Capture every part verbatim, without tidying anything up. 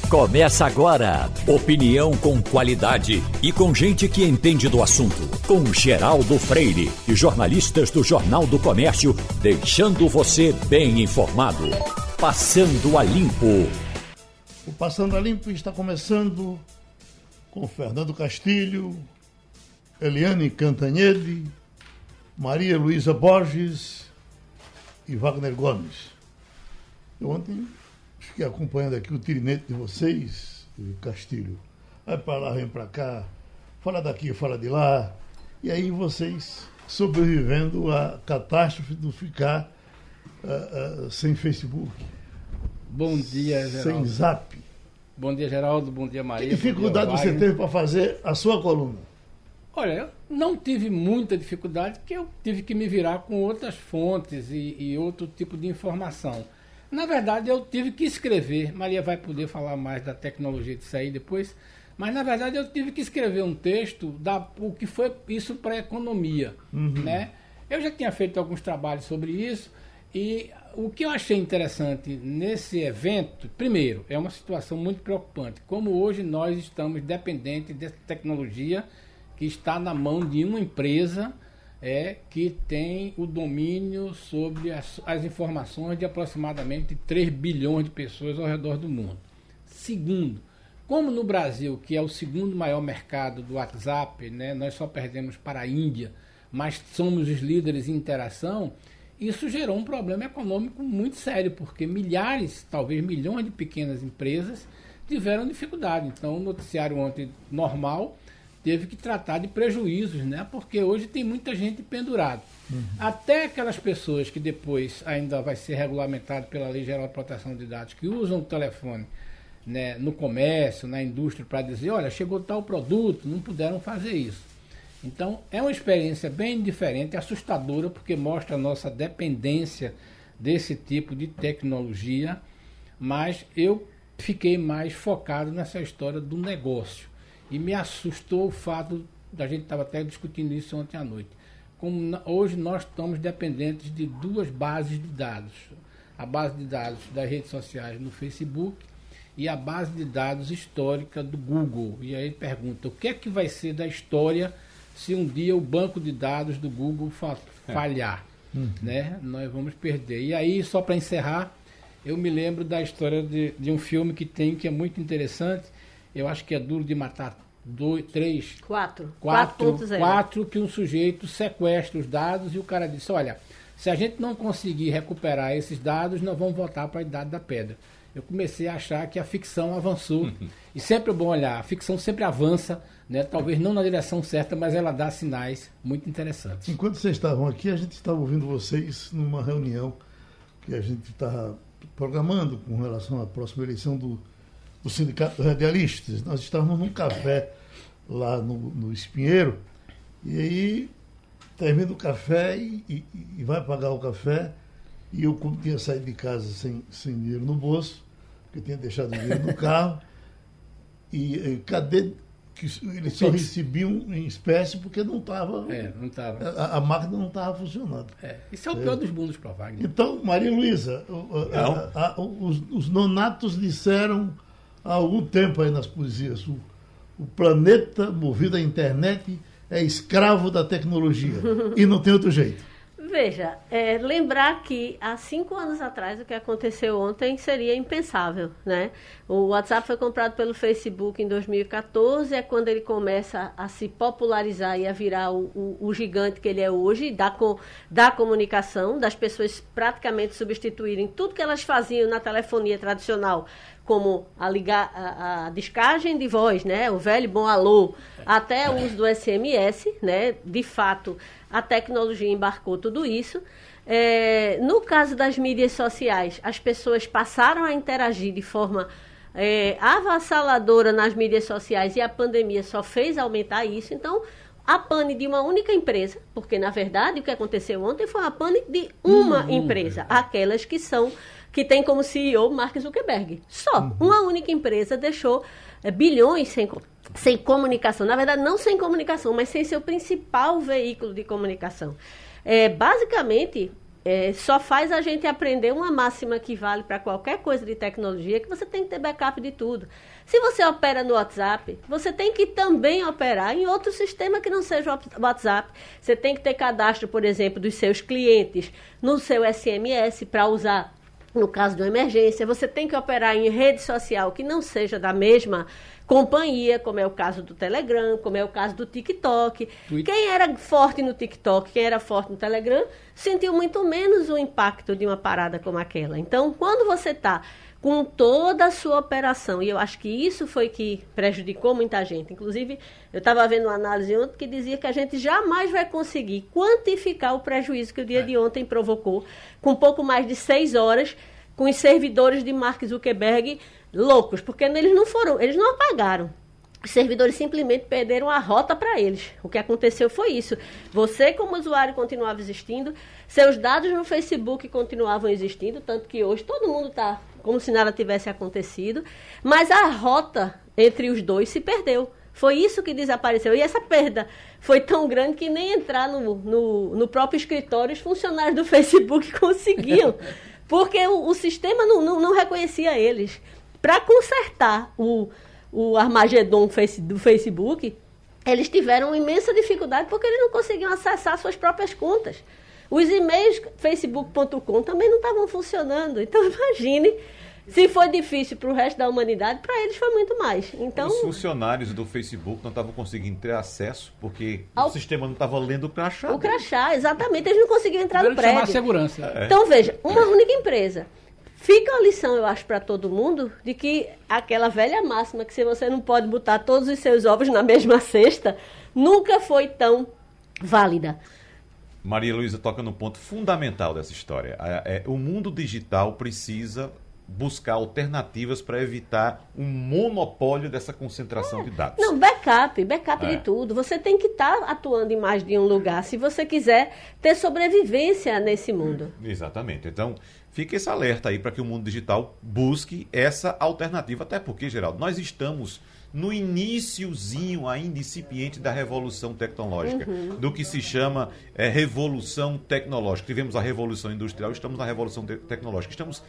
Começa agora. Opinião com qualidade e com gente que entende do assunto. Com Geraldo Freire e jornalistas do Jornal do Comércio, deixando você bem informado. Passando a Limpo. O Passando a Limpo está começando com Fernando Castilho, Eliane Cantanhede, Maria Luísa Borges e Wagner Gomes. Eu ontem fiquei acompanhando aqui o tirinete de vocês, Castilho. Vai para lá, vem para cá, fala daqui, fala de lá. E aí vocês sobrevivendo à catástrofe de ficar uh, uh, sem Facebook. Bom dia, Geraldo. Sem Zap. Bom dia, Geraldo. Bom dia, Maria. Que dificuldade você teve para fazer a sua coluna? Olha, eu não tive muita dificuldade, porque eu tive que me virar com outras fontes e, e outro tipo de informação. Na verdade, eu tive que escrever. Maria vai poder falar mais da tecnologia disso aí depois. Mas, na verdade, eu tive que escrever um texto da o que foi isso para a economia. Uhum. Né? Eu já tinha feito alguns trabalhos sobre isso. E o que eu achei interessante nesse evento, primeiro, é uma situação muito preocupante. Como hoje nós estamos dependentes dessa tecnologia que está na mão de uma empresa é, que tem o domínio sobre as, as informações de aproximadamente três bilhões de pessoas ao redor do mundo. Segundo, como no Brasil, que é o segundo maior mercado do WhatsApp, né, nós só perdemos para a Índia, mas somos os líderes em interação, isso gerou um problema econômico muito sério, porque milhares, talvez milhões de pequenas empresas tiveram dificuldade. Então, o noticiário ontem normal teve que tratar de prejuízos, né? Porque hoje tem muita gente pendurada. Uhum. Até aquelas pessoas que depois ainda vai ser regulamentado pela Lei Geral de Proteção de Dados, que usam o telefone, né, no comércio, na indústria, para dizer, olha, chegou tal produto, não puderam fazer isso. Então, é uma experiência bem diferente, assustadora, porque mostra a nossa dependência desse tipo de tecnologia, mas eu fiquei mais focado nessa história do negócio. E me assustou o fato, a gente estava até discutindo isso ontem à noite, como hoje nós estamos dependentes de duas bases de dados. A base de dados das redes sociais no Facebook e a base de dados histórica do Google. E aí pergunta, o que é que vai ser da história se um dia o banco de dados do Google fa- falhar? É. Uhum. Né? Nós vamos perder. E aí, só para encerrar, eu me lembro da história de, de um filme que tem, que é muito interessante. Eu acho que é Duro de Matar dois, três, quatro, quatro, quatro, que um sujeito sequestra os dados e o cara disse, olha, se a gente não conseguir recuperar esses dados, nós vamos voltar para a Idade da Pedra. Eu comecei a achar que a ficção avançou. Uhum. E sempre é bom olhar, a ficção sempre avança, né? Talvez não na direção certa, mas ela dá sinais muito interessantes. Enquanto vocês estavam aqui, a gente estava ouvindo vocês numa reunião que a gente estava programando com relação à próxima eleição do do Sindicato dos Radialistas. Nós estávamos num café lá no, no Espinheiro, e aí termina o café e, e, e vai pagar o café, e eu, como tinha saído de casa sem, sem dinheiro no bolso, porque tinha deixado dinheiro no carro, e, e cadê que eles só recebiam em espécie porque não estava. É, não estava. A, a máquina não estava funcionando. É, isso é o pior é. dos mundos para Wagner. Então, Maria Luísa, a, a, a, os, os nonatos disseram há algum tempo aí nas poesias, o, o planeta movido à internet é escravo da tecnologia e não tem outro jeito. Veja, é, lembrar que há cinco anos atrás o que aconteceu ontem seria impensável, né? O WhatsApp foi comprado pelo Facebook em dois mil e quatorze, é quando ele começa a se popularizar e a virar o, o, o gigante que ele é hoje, da, da comunicação, das pessoas praticamente substituírem tudo que elas faziam na telefonia tradicional, como a, ligar, a, a descagem de voz, né? O velho bom alô, até o uso do S M S, né? De fato, a tecnologia embarcou tudo isso. É, no caso das mídias sociais, as pessoas passaram a interagir de forma é, avassaladora nas mídias sociais e a pandemia só fez aumentar isso. Então, a pane de uma única empresa, porque, na verdade, o que aconteceu ontem foi a pane de uma hum, empresa, é. aquelas que são... que tem como C E O Mark Zuckerberg. Só uhum. uma única empresa deixou é, bilhões sem, sem comunicação. Na verdade, não sem comunicação, mas sem seu principal veículo de comunicação. É, basicamente, é, só faz a gente aprender uma máxima que vale para qualquer coisa de tecnologia, que você tem que ter backup de tudo. Se você opera no WhatsApp, você tem que também operar em outro sistema que não seja o WhatsApp. Você tem que ter cadastro, por exemplo, dos seus clientes no seu S M S para usar no caso de uma emergência. Você tem que operar em rede social que não seja da mesma companhia, como é o caso do Telegram, como é o caso do TikTok. Twitter. Quem era forte no TikTok, quem era forte no Telegram, sentiu muito menos o impacto de uma parada como aquela. Então, quando você está com toda a sua operação, e eu acho que isso foi que prejudicou muita gente. Inclusive, eu estava vendo uma análise ontem que dizia que a gente jamais vai conseguir quantificar o prejuízo que o dia é. de ontem provocou, com pouco mais de seis horas, com os servidores de Mark Zuckerberg loucos, porque eles não foram, eles não apagaram. Os servidores simplesmente perderam a rota para eles. O que aconteceu foi isso. Você, como usuário, continuava existindo, seus dados no Facebook continuavam existindo, tanto que hoje todo mundo está como se nada tivesse acontecido, mas a rota entre os dois se perdeu. Foi isso que desapareceu. E essa perda foi tão grande que nem entrar no, no, no próprio escritório os funcionários do Facebook conseguiam, porque o, o sistema não, não, não reconhecia eles. Para consertar o, o Armagedon do Facebook, eles tiveram uma imensa dificuldade porque eles não conseguiam acessar suas próprias contas. Os e-mails facebook ponto com também não estavam funcionando. Então, imagine, se foi difícil para o resto da humanidade, para eles foi muito mais. Então, os funcionários do Facebook não estavam conseguindo ter acesso porque ao... o sistema não estava lendo o crachá. O crachá, exatamente. Eles não conseguiam entrar no prédio. Chamar a segurança. É. Então, veja, uma única empresa. Fica a lição, eu acho, para todo mundo, de que aquela velha máxima que se você não pode botar todos os seus ovos na mesma cesta, nunca foi tão válida. Maria Luísa toca no ponto fundamental dessa história. É, é, o mundo digital precisa buscar alternativas para evitar um monopólio dessa concentração é. de dados. Não, backup, backup é. de tudo. Você tem que estar tá atuando em mais de um lugar se você quiser ter sobrevivência nesse mundo. Exatamente. Então, fica esse alerta aí para que o mundo digital busque essa alternativa, até porque, Geraldo, nós estamos no iniciozinho ainda incipiente da revolução tecnológica, uhum. do que se chama é, revolução tecnológica. Tivemos a revolução industrial, estamos na revolução te- tecnológica. Estamos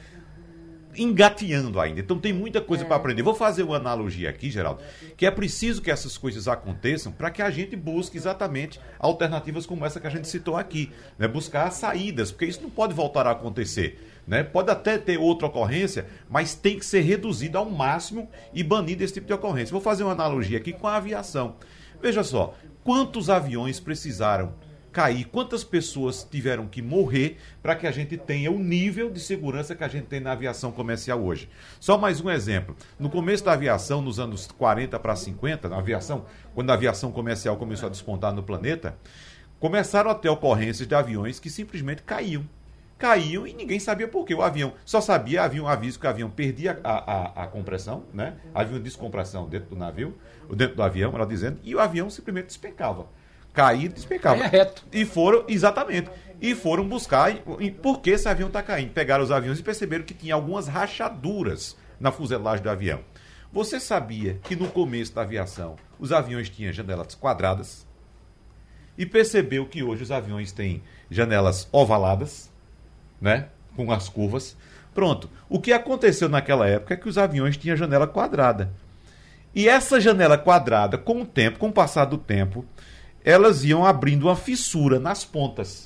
engateando ainda, então tem muita coisa é. para aprender. Vou fazer uma analogia aqui, Geraldo, que é preciso que essas coisas aconteçam para que a gente busque exatamente alternativas como essa que a gente citou aqui, né? Buscar saídas, porque isso não pode voltar a acontecer, né? Pode até ter outra ocorrência, mas tem que ser reduzido ao máximo e banido esse tipo de ocorrência. Vou fazer uma analogia aqui com a aviação. Veja só, quantos aviões precisaram cair, quantas pessoas tiveram que morrer para que a gente tenha o nível de segurança que a gente tem na aviação comercial hoje. Só mais um exemplo. No começo da aviação, nos anos quarenta para cinquenta, na aviação, quando a aviação comercial começou a despontar no planeta, começaram a ter ocorrências de aviões que simplesmente caíam. Caíam e ninguém sabia por quê. O avião só sabia, havia um aviso que o avião perdia a, a, a compressão, né? Havia uma descompressão dentro do navio, dentro do avião, ela dizendo, e o avião simplesmente despencava. Cair, despencava. É reto. E foram, exatamente, e foram buscar e, e por que esse avião está caindo. Pegaram os aviões e perceberam que tinha algumas rachaduras na fuselagem do avião. Você sabia que no começo da aviação os aviões tinham janelas quadradas? E percebeu que hoje os aviões têm janelas ovaladas, né? Com as curvas. Pronto. O que aconteceu naquela época é que os aviões tinham janela quadrada. E essa janela quadrada, com o tempo, com o passar do tempo, elas iam abrindo uma fissura nas pontas.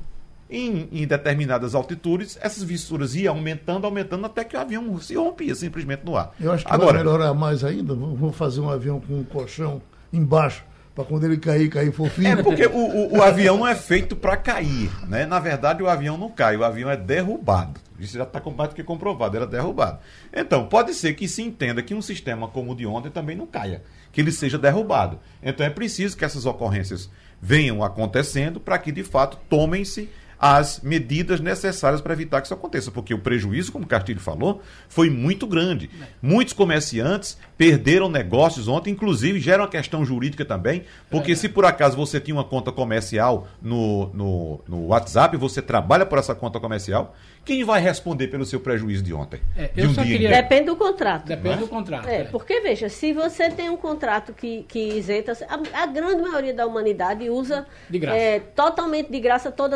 Em, em determinadas altitudes, essas fissuras iam aumentando, aumentando, até que o avião se rompia simplesmente no ar. Eu acho que Agora, vai melhorar mais ainda. Vamos fazer um avião com um colchão embaixo, para quando ele cair, cair fofinho. É porque o, o, o avião não é feito para cair, né? Na verdade, o avião não cai, o avião é derrubado. Isso já está mais do que comprovado, ele é derrubado. Então, pode ser que se entenda que um sistema como o de ontem também não caia, que ele seja derrubado. Então, é preciso que essas ocorrências venham acontecendo para que, de fato, tomem-se as medidas necessárias para evitar que isso aconteça, porque o prejuízo, como o Castilho falou, foi muito grande. Muitos comerciantes perderam negócios ontem, inclusive gera uma questão jurídica também, porque é. se por acaso você tinha uma conta comercial no, no, no WhatsApp, você trabalha por essa conta comercial, quem vai responder pelo seu prejuízo de ontem? É, de eu um só dia queria... Depende do contrato. Depende do contrato. É, é. Porque, veja, se você tem um contrato que, que isenta, a, a grande maioria da humanidade usa de graça. É, totalmente de graça todas essas redes.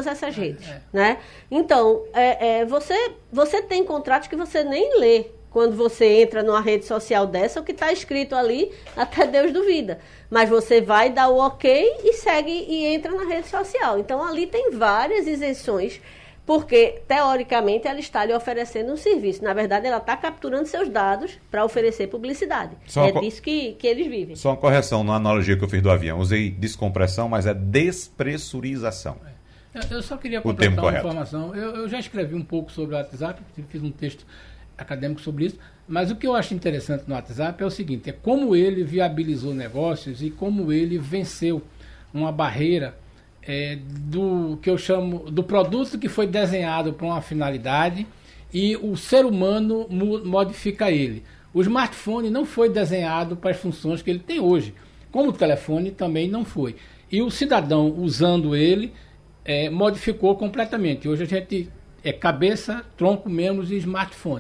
redes, é. né? Então, é, é, você, você tem contratos que você nem lê quando você entra numa rede social dessa, o que está escrito ali, até Deus duvida. Mas você vai dar o ok e segue e entra na rede social. Então, ali tem várias isenções, porque, teoricamente, ela está lhe oferecendo um serviço. Na verdade, ela está capturando seus dados para oferecer publicidade. Só é co... disso que, que eles vivem. Só uma correção na analogia que eu fiz do avião. Usei descompressão, mas é despressurização. Eu só queria completar uma informação. Eu, eu já escrevi um pouco sobre o WhatsApp, fiz um texto acadêmico sobre isso, mas o que eu acho interessante no WhatsApp é o seguinte, é como ele viabilizou negócios e como ele venceu uma barreira é, do que eu chamo do produto que foi desenhado para uma finalidade e o ser humano modifica ele. O smartphone não foi desenhado para as funções que ele tem hoje, como o telefone também não foi. E o cidadão usando ele é, modificou completamente. Hoje a gente é cabeça, tronco, membros e smartphone.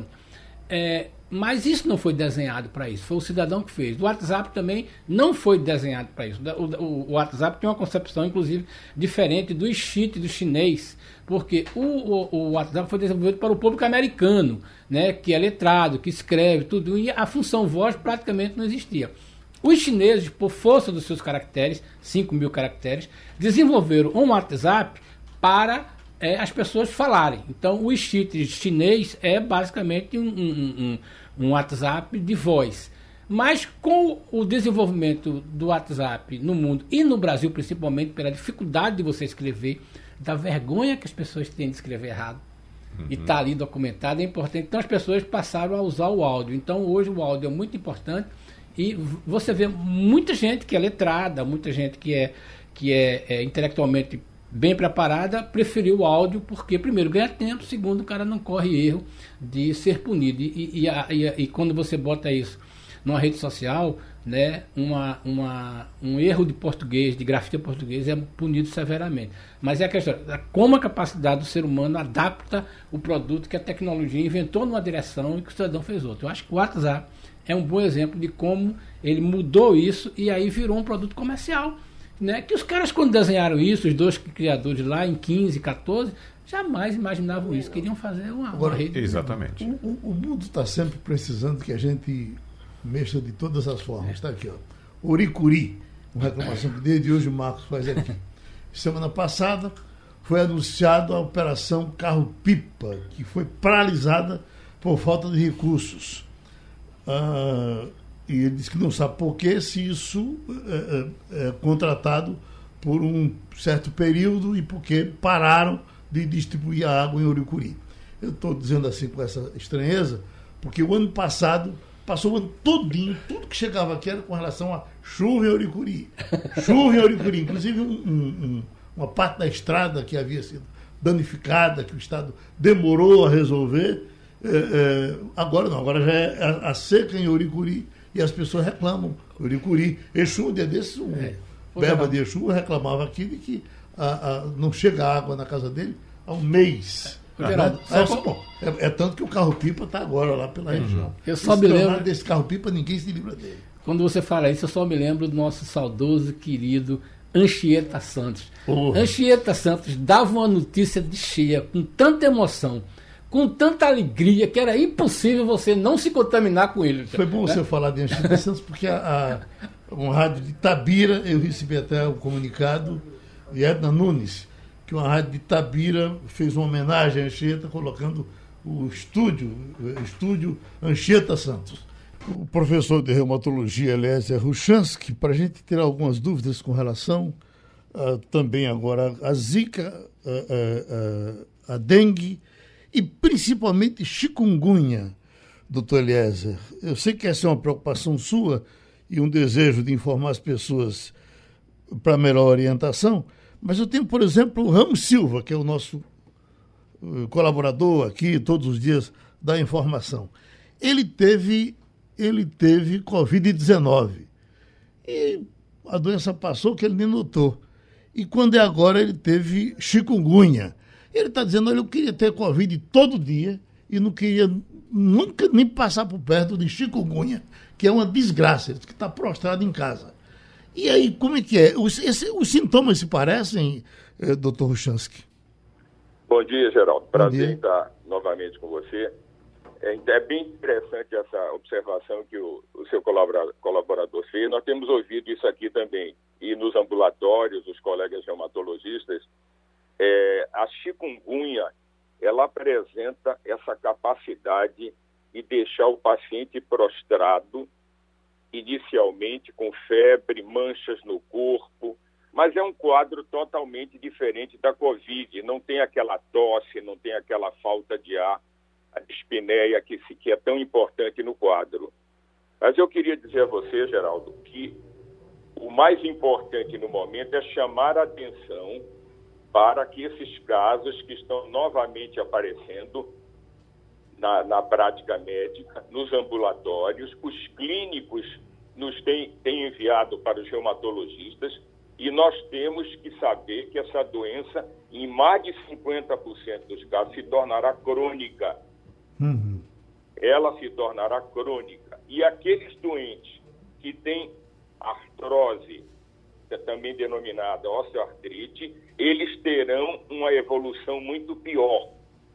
É, mas isso não foi desenhado para isso, foi o cidadão que fez. O WhatsApp também não foi desenhado para isso. O, o, o WhatsApp tem uma concepção, inclusive, diferente do cheat do chinês, porque o, o, o WhatsApp foi desenvolvido para o público americano, né, que é letrado, que escreve, tudo, e a função voz praticamente não existia. Os chineses, por força dos seus caracteres, cinco mil caracteres, desenvolveram um WhatsApp para É, as pessoas falarem. Então, o cheat chinês é basicamente um, um, um, um WhatsApp de voz. Mas com o desenvolvimento do WhatsApp no mundo e no Brasil, principalmente pela dificuldade de você escrever, da vergonha que as pessoas têm de escrever errado, uhum. e está ali documentado, é importante. Então, as pessoas passaram a usar o áudio. Então, hoje o áudio é muito importante e você vê muita gente que é letrada, muita gente que é, que é, é intelectualmente bem preparada, preferiu o áudio porque, primeiro, ganha tempo, segundo, o cara não corre erro de ser punido. E, e, a, e, a, e quando você bota isso numa rede social, né, uma, uma, um erro de português, de grafia português, é punido severamente. Mas é a questão, como a capacidade do ser humano adapta o produto que a tecnologia inventou numa direção e que o cidadão fez outra. Eu acho que o WhatsApp é um bom exemplo de como ele mudou isso e aí virou um produto comercial. Né, que os caras, quando desenharam isso, os dois criadores lá em quinze, quatorze, jamais imaginavam isso, queriam fazer uma, Agora, uma rede. Exatamente. O, o mundo está sempre precisando que a gente mexa de todas as formas. Está aqui, ó. Oricuri, uma reclamação que desde hoje o Marcos faz aqui. Semana passada foi anunciada a operação Carro-Pipa, que foi paralisada por falta de recursos. Ah, E ele disse que não sabe por que, se isso é, é, é contratado por um certo período e porque pararam de distribuir a água em Oricuri. Eu estou dizendo assim com essa estranheza, porque o ano passado passou o ano todinho, tudo que chegava aqui era com relação a chuva em Oricuri. Chuva em Oricuri. Inclusive um, um, uma parte da estrada que havia sido danificada, que o Estado demorou a resolver. É, é, agora não, agora já é a, a seca em Oricuri. E as pessoas reclamam. Oricuri, Exu, um dia desses, um é, berba de Exu reclamava aqui de que a, a, não chega água na casa dele há um mês. Ah, Geraldo, é, bom, é, é tanto que o carro-pipa está agora lá pela uhum. região. Eu só me lembro desse carro-pipa, ninguém se livra dele. Quando você fala isso, eu só me lembro do nosso saudoso, querido Anchieta Santos. Oh. Anchieta Santos dava uma notícia de cheia, com tanta emoção, com tanta alegria, que era impossível você não se contaminar com ele. Foi bom, né, você falar de Anchieta Santos, porque a, a, uma rádio de Itabira, eu recebi até o comunicado de Edna Nunes, que uma rádio de Itabira fez uma homenagem a Anchieta, colocando o estúdio, o estúdio Anchieta Santos. O professor de reumatologia, Eliezer Ruchansky, para a gente ter algumas dúvidas com relação uh, também agora à Zika, uh, uh, uh, a dengue, e principalmente chikungunya, doutor Eliezer. Eu sei que essa é uma preocupação sua e um desejo de informar as pessoas para melhor orientação, mas eu tenho, por exemplo, o Ramos Silva, que é o nosso uh, colaborador aqui, todos os dias dá informação. Ele teve, ele teve covid dezenove e a doença passou que ele nem notou. E quando é agora, ele teve chikungunya. Ele está dizendo, olha, eu queria ter Covid todo dia e não queria nunca nem passar por perto de chikungunya, que é uma desgraça, que está prostrado em casa. E aí, como é que é? Os, esse, os sintomas se parecem, eh, doutor Ruchansky? Bom dia, Geraldo. Prazer dia. em estar novamente com você. É, é bem interessante essa observação que o, o seu colaborador, colaborador fez. Nós temos ouvido isso aqui também. E nos ambulatórios, os colegas reumatologistas, é, a chikungunya, ela apresenta essa capacidade de deixar o paciente prostrado, inicialmente com febre, manchas no corpo, mas é um quadro totalmente diferente da Covid. Não tem aquela tosse, não tem aquela falta de ar, a dispneia que, que é tão importante no quadro. Mas eu queria dizer a você, Geraldo, que o mais importante no momento é chamar a atenção para que esses casos que estão novamente aparecendo na, na prática médica, nos ambulatórios, os clínicos nos têm, têm enviado para os reumatologistas, e nós temos que saber que essa doença, em mais de cinquenta por cento dos casos, se tornará crônica. Uhum. Ela se tornará crônica. E aqueles doentes que têm artrose, também denominada osteoartrite, eles terão uma evolução muito pior,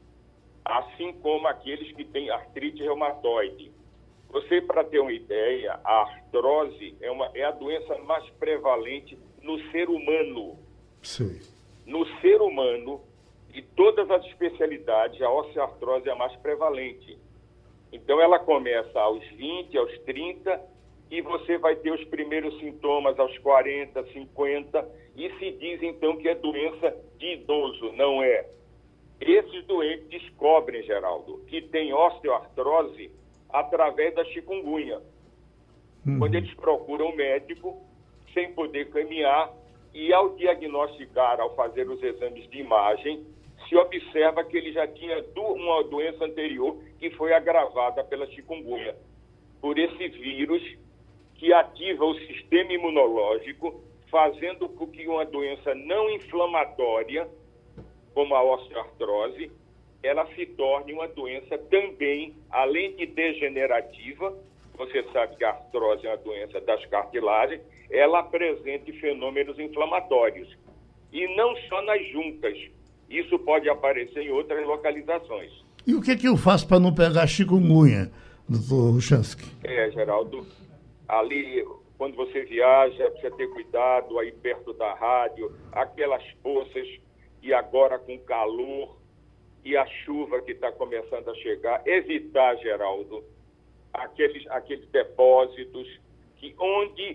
assim como aqueles que têm artrite reumatoide. Você, para ter uma ideia, a artrose é, uma, é a doença mais prevalente no ser humano. Sim. No ser humano, de todas as especialidades, a osteoartrose é a mais prevalente. Então, ela começa aos vinte, aos trinta, e você vai ter os primeiros sintomas aos quarenta, cinquenta, e se diz, então, que é doença de idoso. Não é. Esses doentes descobrem, Geraldo, que tem osteoartrose através da chikungunya. Uhum. Quando eles procuram o médico, sem poder caminhar, e ao diagnosticar, ao fazer os exames de imagem, se observa que ele já tinha uma doença anterior que foi agravada pela chikungunya, por esse vírus que ativa o sistema imunológico, fazendo com que uma doença não inflamatória, como a osteoartrose, ela se torne uma doença também, além de degenerativa. Você sabe que a artrose é uma doença das cartilagens, ela apresenta fenômenos inflamatórios. E não só nas juntas. Isso pode aparecer em outras localizações. E o que é que eu faço para não pegar chikungunya, doutor Ruchansky? É, Geraldo, ali, quando você viaja, precisa ter cuidado aí perto da rádio, aquelas poças, e agora com calor e a chuva que está começando a chegar, evitar, Geraldo, aqueles, aqueles depósitos que onde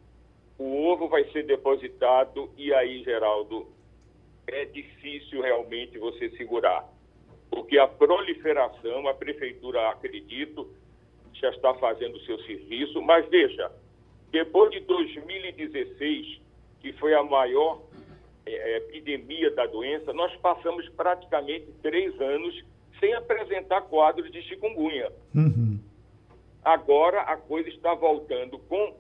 o ovo vai ser depositado, e aí, Geraldo, é difícil realmente você segurar. Porque a proliferação, a prefeitura, acredito, já está fazendo o seu serviço, mas veja, depois de dois mil e dezesseis, que foi a maior é, epidemia da doença, nós passamos praticamente três anos sem apresentar quadros de chikungunya. Uhum. Agora a coisa está voltando com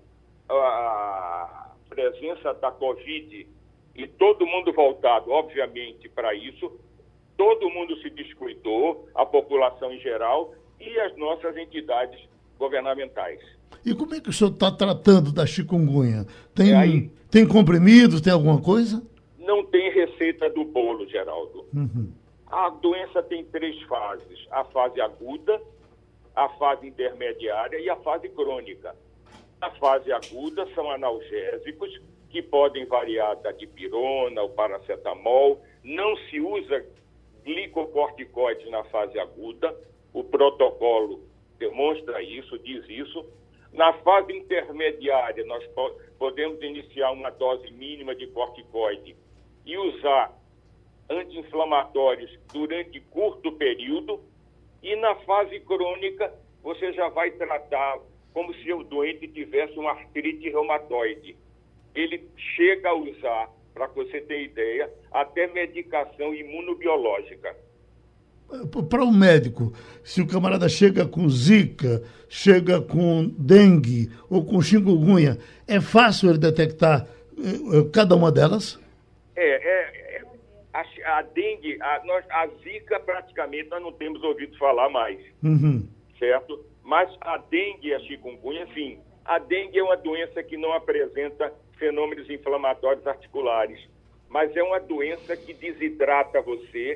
a presença da Covid e todo mundo voltado, obviamente, para isso. Todo mundo se descuidou, a população em geral e as nossas entidades governamentais. E como é que o senhor está tratando da chikungunya? Tem, é aí, tem comprimidos, tem alguma coisa? Não tem receita do bolo, Geraldo. Uhum. A doença tem três fases: a fase aguda, a fase intermediária e a fase crônica. A fase aguda são analgésicos, que podem variar da dipirona, o paracetamol. Não se usa glicocorticoides na fase aguda. O protocolo demonstra isso, diz isso. Na fase intermediária, nós po- podemos iniciar uma dose mínima de corticoide e usar anti-inflamatórios durante curto período. E na fase crônica, você já vai tratar como se o doente tivesse uma artrite reumatoide. Ele chega a usar, para você ter ideia, até medicação imunobiológica. Para o médico, se o camarada chega com zika, chega com dengue ou com chikungunya, é fácil ele detectar uh, cada uma delas? É, é, é a, a dengue, a, nós, a zika praticamente nós não temos ouvido falar mais, Uhum. certo? Mas a dengue e a chikungunya, sim. A dengue é uma doença que não apresenta fenômenos inflamatórios articulares, mas é uma doença que desidrata você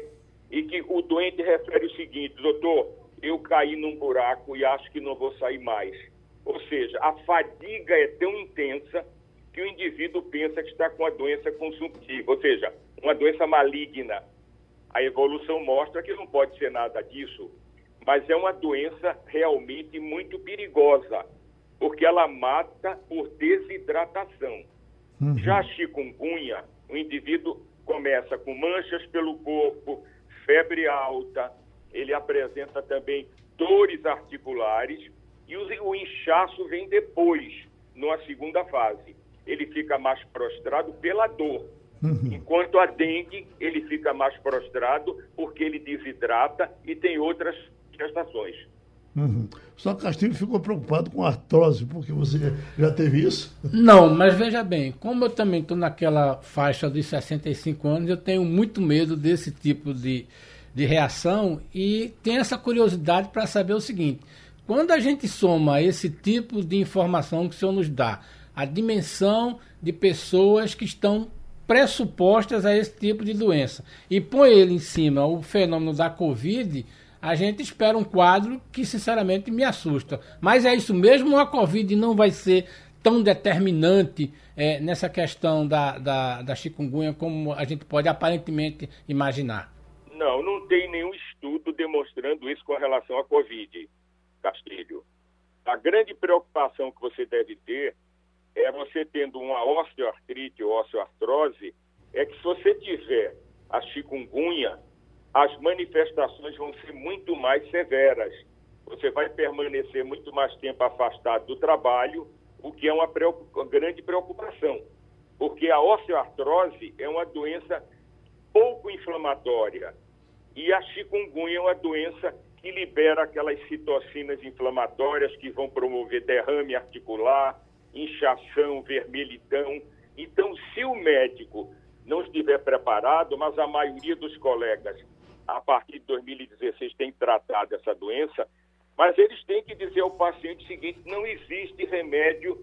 e que o doente refere o seguinte: doutor, eu caí num buraco e acho que não vou sair mais. Ou seja, a fadiga é tão intensa que o indivíduo pensa que está com a doença consumptiva, ou seja, uma doença maligna. A evolução mostra que não pode ser nada disso, mas é uma doença realmente muito perigosa, porque ela mata por desidratação. Uhum. Já a chikungunya, o indivíduo começa com manchas pelo corpo, febre alta, ele apresenta também dores articulares e o, o inchaço vem depois, numa segunda fase. Ele fica mais prostrado pela dor, uhum. enquanto a dengue ele fica mais prostrado porque ele desidrata e tem outras manifestações. Uhum. Só Castilho ficou preocupado com artrose, porque você já teve isso? Não, mas veja bem, como eu também estou naquela faixa dos sessenta e cinco anos, eu tenho muito medo desse tipo de, de reação e tenho essa curiosidade para saber o seguinte: quando a gente soma esse tipo de informação que o senhor nos dá, a dimensão de pessoas que estão pressupostas a esse tipo de doença, e põe ele em cima o fenômeno da Covid, a gente espera um quadro que, sinceramente, me assusta. Mas é isso mesmo, ou a Covid não vai ser tão determinante é, nessa questão da, da, da chikungunya como a gente pode aparentemente imaginar? Não, não tem nenhum estudo demonstrando isso com relação à Covid, Castilho. A grande preocupação que você deve ter é você tendo uma osteoartrite ou osteoartrose, é que se você tiver a chikungunya, as manifestações vão ser muito mais severas. Você vai permanecer muito mais tempo afastado do trabalho, o que é uma preocupa- grande preocupação, porque a osteoartrose é uma doença pouco inflamatória e a chikungunya é uma doença que libera aquelas citocinas inflamatórias que vão promover derrame articular, inchação, vermelhidão. Então, se o médico não estiver preparado, mas a maioria dos colegas, a partir de dois mil e dezesseis, tem tratado essa doença, mas eles têm que dizer ao paciente o seguinte: não existe remédio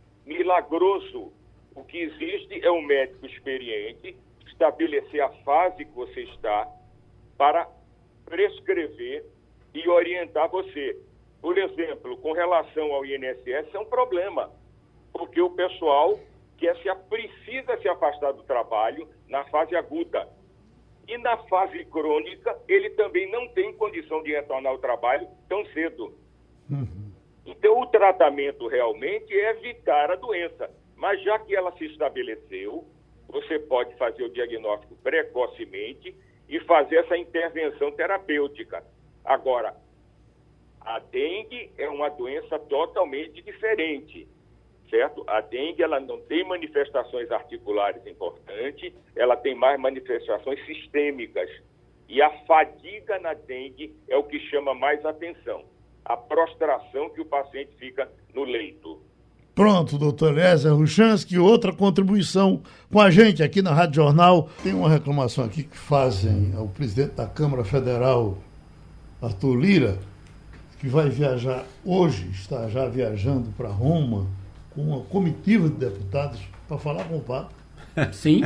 milagroso. O que existe é um médico experiente estabelecer a fase que você está para prescrever e orientar você. Por exemplo, com relação ao I N S S, é um problema, porque o pessoal quer se, precisa se afastar do trabalho na fase aguda. E na fase crônica, ele também não tem condição de retornar ao trabalho tão cedo. Uhum. Então, o tratamento realmente é evitar a doença. Mas já que ela se estabeleceu, você pode fazer o diagnóstico precocemente e fazer essa intervenção terapêutica. Agora, a dengue é uma doença totalmente diferente, certo? A dengue, ela não tem manifestações articulares importantes, ela tem mais manifestações sistêmicas. E a fadiga na dengue é o que chama mais atenção, a prostração que o paciente fica no leito. Pronto, doutor Eliezer Ruchansky, outra contribuição com a gente aqui na Rádio Jornal. Tem uma reclamação aqui que fazem ao presidente da Câmara Federal, Arthur Lira, que vai viajar hoje, está já viajando para Roma, com uma comitiva de deputados para falar com o Papa. Sim.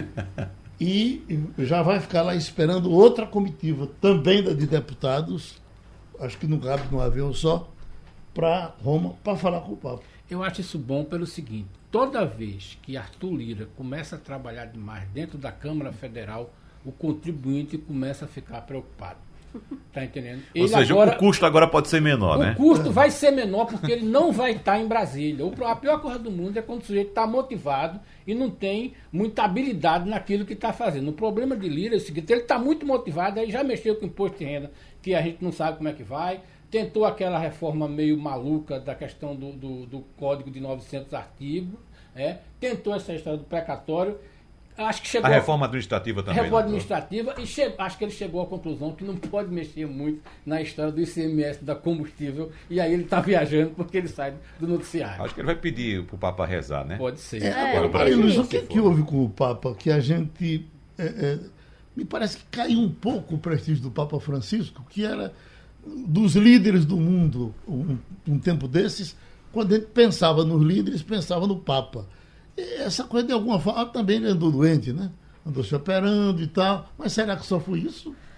E já vai ficar lá esperando outra comitiva, também de deputados, acho que não cabe num avião só, para Roma, para falar com o Papa. Eu acho isso bom pelo seguinte: toda vez que Arthur Lira começa a trabalhar demais dentro da Câmara Federal, o contribuinte começa a ficar preocupado. Está entendendo? Ou ele seja, agora, o custo agora pode ser menor, o né? O custo vai ser menor porque ele não vai estar em Brasília. A pior coisa do mundo é quando o sujeito está motivado e não tem muita habilidade naquilo que está fazendo. O problema de Lira é o seguinte: ele está muito motivado, aí já mexeu com o imposto de renda, que a gente não sabe como é que vai. Tentou aquela reforma meio maluca da questão do, do, do código de novecentos artigos. É, tentou essa história do precatório. Acho que chegou a reforma administrativa também. A reforma administrativa, e che, acho que ele chegou à conclusão que não pode mexer muito na história do I C M S da combustível, e aí ele está viajando porque ele sai do noticiário. Acho que ele vai pedir para o Papa rezar, né? Pode ser. É, é, agora, é, Luiz, o que, que houve com o Papa que a gente... É, é, me parece que caiu um pouco o prestígio do Papa Francisco, que era dos líderes do mundo, um, um tempo desses, quando a gente pensava nos líderes, pensava no Papa. Essa coisa, de alguma forma, também ele andou doente, né? Andou se operando e tal. Mas será que só foi isso?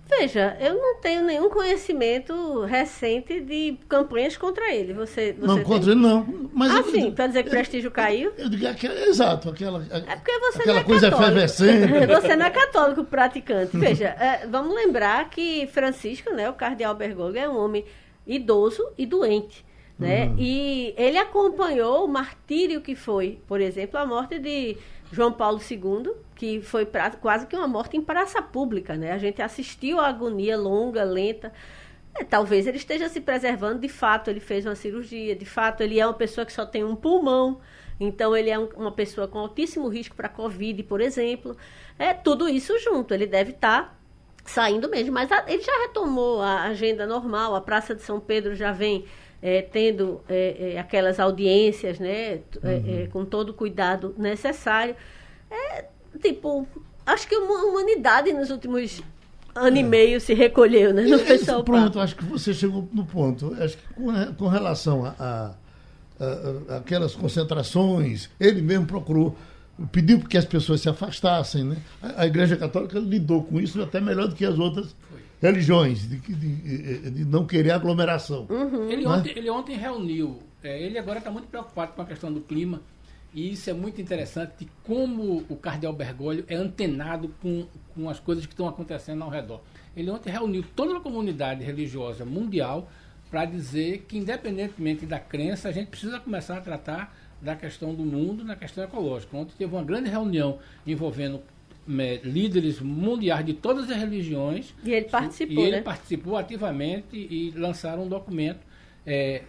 Veja, eu não tenho nenhum conhecimento recente de campanhas contra ele. Você, você não, tem? contra ele não. Mas ah, eu, sim, para dizer que o prestígio caiu? Eu digo, aquela, exato, aquela, é porque você aquela não é coisa católico. efervescente. Você não é católico praticante. Veja, é, vamos lembrar que Francisco, né, o cardeal Bergoglio, é um homem idoso e doente. Né? Uhum. E ele acompanhou o martírio que foi, por exemplo, a morte de João Paulo segundo, que foi pra, quase que uma morte em praça pública, né? A gente assistiu a agonia longa, lenta. É, talvez ele esteja se preservando, de fato ele fez uma cirurgia, de fato ele é uma pessoa que só tem um pulmão, então ele é um, uma pessoa com altíssimo risco para Covid, por exemplo. É tudo isso junto, ele deve estar tá saindo mesmo, mas a, ele já retomou a agenda normal, a Praça de São Pedro já vem É, tendo é, é, aquelas audiências, né, é, é, com todo o cuidado necessário. É, tipo, acho que a humanidade nos últimos ano é. e meio se recolheu, né? Não foi só o Pronto, acho que você chegou no ponto. Acho que com, com relação a, a, a, a aquelas concentrações, ele mesmo procurou, pediu que as pessoas se afastassem, né? A, a Igreja Católica lidou com isso até melhor do que as outras religiões, de, de, de não querer aglomeração. Uhum. Ele, ontem, ele ontem reuniu, é, ele agora está muito preocupado com a questão do clima, e isso é muito interessante, de como o cardeal Bergoglio é antenado com, com as coisas que estão acontecendo ao redor. Ele ontem reuniu toda a comunidade religiosa mundial para dizer que, independentemente da crença, a gente precisa começar a tratar da questão do mundo, na questão ecológica. Ontem teve uma grande reunião envolvendo líderes mundiais de todas as religiões. E ele participou, E ele né? participou ativamente e lançaram um documento é,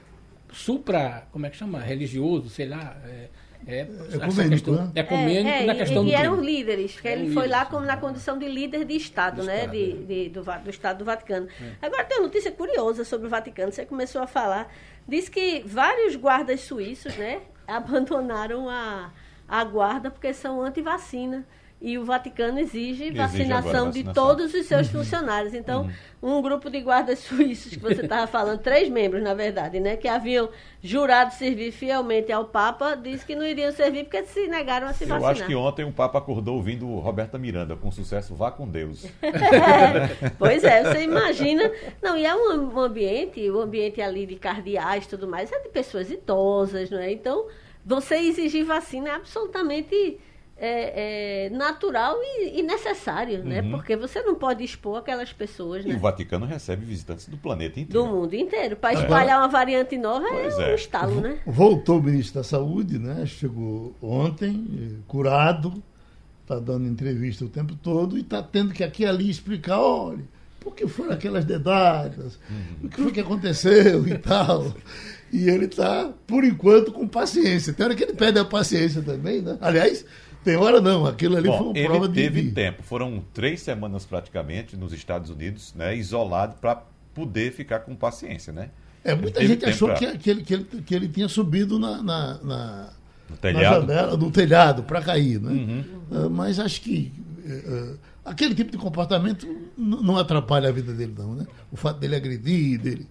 supra, como é que chama? Religioso, sei lá. É, é, ecumênico, questão, né? ecumênico é, é, na questão e, do e eram clima. líderes, que ele Eram foi líderes, lá como na condição de líder de Estado, de né? Estado, De, é. de, do, do Estado do Vaticano. É. Agora tem uma notícia curiosa sobre o Vaticano, você começou a falar. Diz que vários guardas suíços, né, abandonaram a, a guarda porque são anti-vacina. E o Vaticano exige, exige vacinação, vacinação de todos os seus uhum. funcionários. Então, uhum. um grupo de guardas suíços, que você estava falando, três membros, na verdade, né, que haviam jurado servir fielmente ao Papa, disse que não iriam servir porque se negaram a se Eu vacinar. Eu acho que ontem o Papa acordou ouvindo Roberta Miranda, com sucesso, vá com Deus. É, pois é, você imagina. Não, e é um, um ambiente, o um ambiente ali de cardeais e tudo mais, é de pessoas idosas, não é? Então, você exigir vacina é absolutamente... É, é natural e, e necessário, uhum. né? Porque você não pode expor aquelas pessoas, e né? o Vaticano recebe visitantes do planeta inteiro. Do mundo inteiro. Para espalhar é. uma variante nova pois é um é. estalo, né? Voltou o ministro da Saúde, né? Chegou ontem, curado, está dando entrevista o tempo todo e está tendo que aqui e ali explicar, olha, por que foram aquelas dedadas, uhum. o que foi que aconteceu e tal. E ele está, por enquanto, com paciência. Tem hora que ele perde a paciência também, né? Aliás... Tem hora não, aquilo ali Bom, foi uma ele prova de... teve tempo, foram três semanas praticamente nos Estados Unidos, né, isolado para poder ficar com paciência, né? É, muita ele gente achou pra... que, que, ele, que, ele, que ele tinha subido na, na, na, no telhado, na janela, no telhado para cair, né? Uhum. Uh, mas acho que uh, aquele tipo de comportamento n- não atrapalha a vida dele não, né? O fato dele agredir, dele...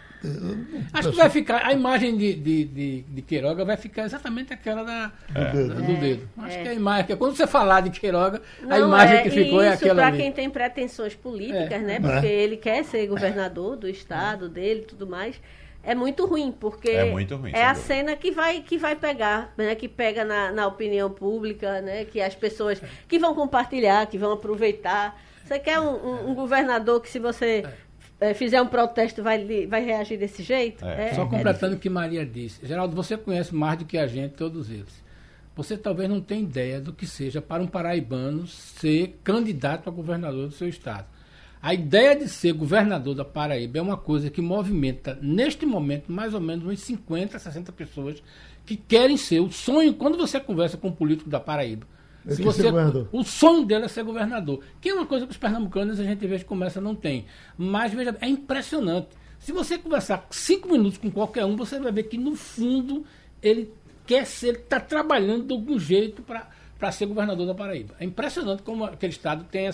Acho que vai ficar, a imagem de, de, de, de Queiroga vai ficar exatamente aquela da, é. do dedo. Do dedo. É. Acho que a imagem, que quando você falar de Queiroga, não, a imagem é, que ficou é aquela para ali. quem tem pretensões políticas, É. né? Porque é. ele quer ser governador do estado dele e tudo mais. É muito ruim, porque é, muito ruim, é a cena que vai, que vai pegar, né? Que pega na, na opinião pública, né? Que as pessoas que vão compartilhar, que vão aproveitar. Você quer um, um, um governador que, se você... É. É, fizer um protesto, vai, vai reagir desse jeito? É. Só é, completando é o que Maria disse. Geraldo, você conhece mais do que a gente, todos eles. Você talvez não tenha ideia do que seja para um paraibano ser candidato a governador do seu estado. A ideia de ser governador da Paraíba é uma coisa que movimenta, neste momento, mais ou menos uns cinquenta, sessenta pessoas que querem ser o sonho, quando você conversa com um político da Paraíba. Se você, o sonho dele é ser governador, que é uma coisa que os pernambucanos a gente vê que começa não tem. Mas veja, é impressionante. Se você conversar cinco minutos com qualquer um, você vai ver que no fundo ele quer ser, ele está trabalhando de algum jeito para ser governador da Paraíba. É impressionante como aquele estado tem essa,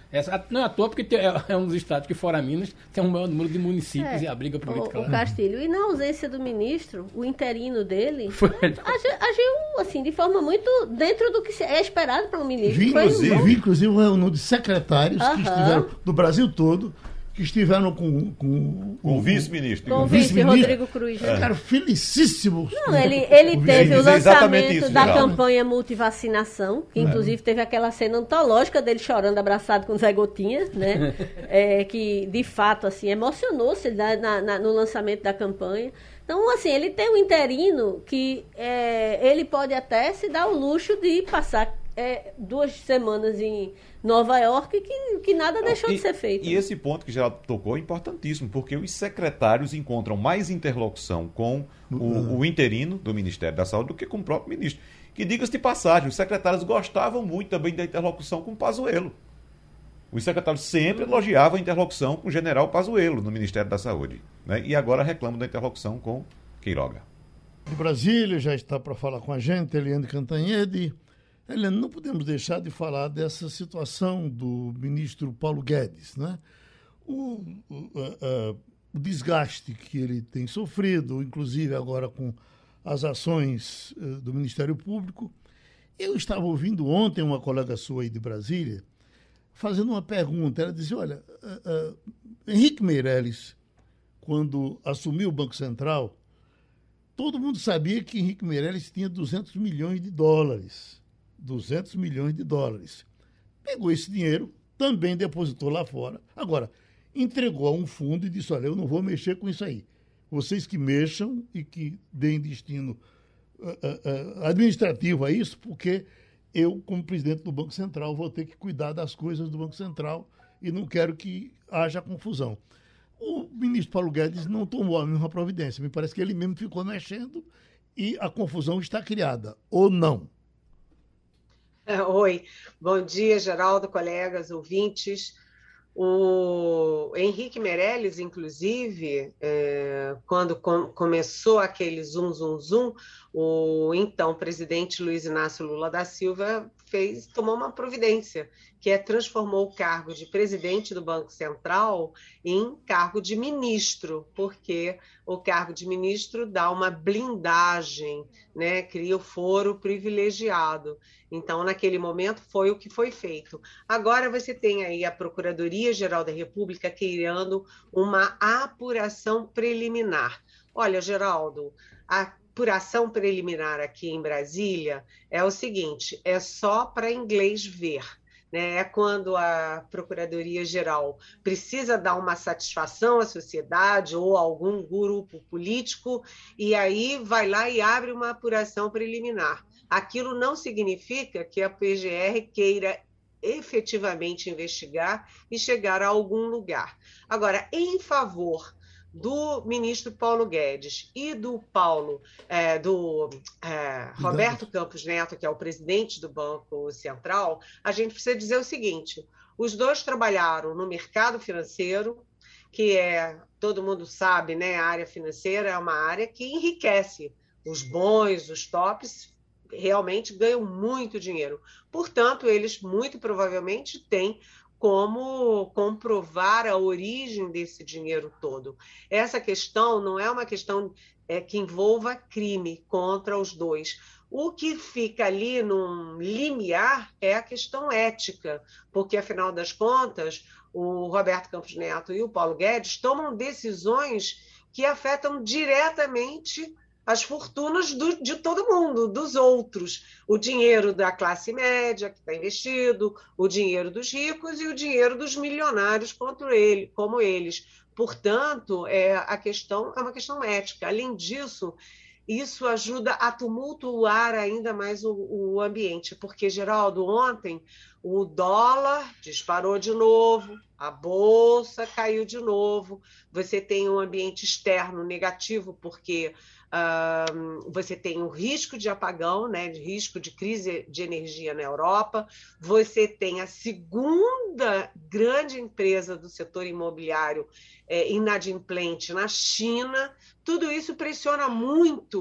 Essa, não é à toa, porque tem, é, é um dos estados que, fora Minas, tem o maior número de municípios é, e a briga política o, lá. O Castilho, e na ausência do ministro, o interino dele Foi. agiu, agiu assim, de forma muito dentro do que é esperado para um ministro. Vi, Foi inclusive, um... vi, inclusive, uma reunião de secretários Aham. que estiveram do Brasil todo, que estiveram com, com O vice-ministro. Com o o vice vice-ministro. Rodrigo Cruz. né? Ficaram felicíssimos. Não, ele, ele O teve o dizer exatamente lançamento isso, da Geraldo. campanha multivacinação, que inclusive teve aquela cena antológica dele chorando abraçado com o Zé Gotinha, né? É, que de fato assim, emocionou-se na, na, no lançamento da campanha. Então, assim, ele tem um interino que é, ele pode até se dar o luxo de passar é, duas semanas em Nova York, que, que nada deixou e, de ser feito. E esse ponto que já tocou é importantíssimo, porque os secretários encontram mais interlocução com o, o interino do Ministério da Saúde do que com o próprio ministro. Que, diga-se de passagem, os secretários gostavam muito também da interlocução com o Pazuello. Os secretários sempre elogiavam a interlocução com o general Pazuello no Ministério da Saúde, né? E agora reclamam da interlocução com Queiroga. De Brasília, já está para falar com a gente, Eliane Cantanhede. Eliane, não podemos deixar de falar dessa situação do ministro Paulo Guedes, né? O, o, a, a, o desgaste que ele tem sofrido, inclusive agora com as ações uh, do Ministério Público. Eu estava ouvindo ontem uma colega sua aí de Brasília fazendo uma pergunta. Ela dizia, olha, uh, uh, Henrique Meirelles, quando assumiu o Banco Central, todo mundo sabia que Henrique Meirelles tinha duzentos milhões de dólares. duzentos milhões de dólares. Pegou esse dinheiro, também depositou lá fora. Agora, entregou a um fundo e disse, olha, eu não vou mexer com isso aí. Vocês que mexam e que deem destino uh, uh, uh, administrativo a isso, porque eu, como presidente do Banco Central, vou ter que cuidar das coisas do Banco Central e não quero que haja confusão. O ministro Paulo Guedes não tomou a mesma providência. Me parece que ele mesmo ficou mexendo e a confusão está criada, ou não? Oi, bom dia, Geraldo, colegas, ouvintes. O Henrique Meirelles, inclusive, é, quando com, começou aquele zum, zum, zum, o então presidente Luiz Inácio Lula da Silva fez, tomou uma providência, que é transformou o cargo de presidente do Banco Central em cargo de ministro, porque o cargo de ministro dá uma blindagem, né, cria o foro privilegiado. Então, naquele momento, foi o que foi feito. Agora você tem aí a Procuradoria-Geral da República criando uma apuração preliminar. Olha, Geraldo, a apuração preliminar aqui em Brasília é o seguinte, é só para inglês ver. Né, é quando a Procuradoria-Geral precisa dar uma satisfação à sociedade ou a algum grupo político, e aí vai lá e abre uma apuração preliminar. Aquilo não significa que a P G R queira efetivamente investigar e chegar a algum lugar. Agora, em favor do ministro Paulo Guedes e do Paulo, é, do é, Roberto Campos Neto, que é o presidente do Banco Central, a gente precisa dizer o seguinte, os dois trabalharam no mercado financeiro, que é, todo mundo sabe, né, a área financeira é uma área que enriquece. Os bons, os tops, realmente ganham muito dinheiro. Portanto, eles muito provavelmente têm como comprovar a origem desse dinheiro todo. Essa questão não é uma questão é, que envolva crime contra os dois. O que fica ali num limiar é a questão ética, porque, afinal das contas, o Roberto Campos Neto e o Paulo Guedes tomam decisões que afetam diretamente as fortunas do, de todo mundo, dos outros. O dinheiro da classe média que está investido, o dinheiro dos ricos e o dinheiro dos milionários contra ele, como eles. Portanto, é, a questão é uma questão ética. Além disso, isso ajuda a tumultuar ainda mais o, o ambiente, porque, Geraldo, ontem o dólar disparou de novo, a bolsa caiu de novo, você tem um ambiente externo negativo, porque Uh, você tem o risco de apagão, né, de risco de crise de energia na Europa, você tem a segunda grande empresa do setor imobiliário é, inadimplente na China, tudo isso pressiona muito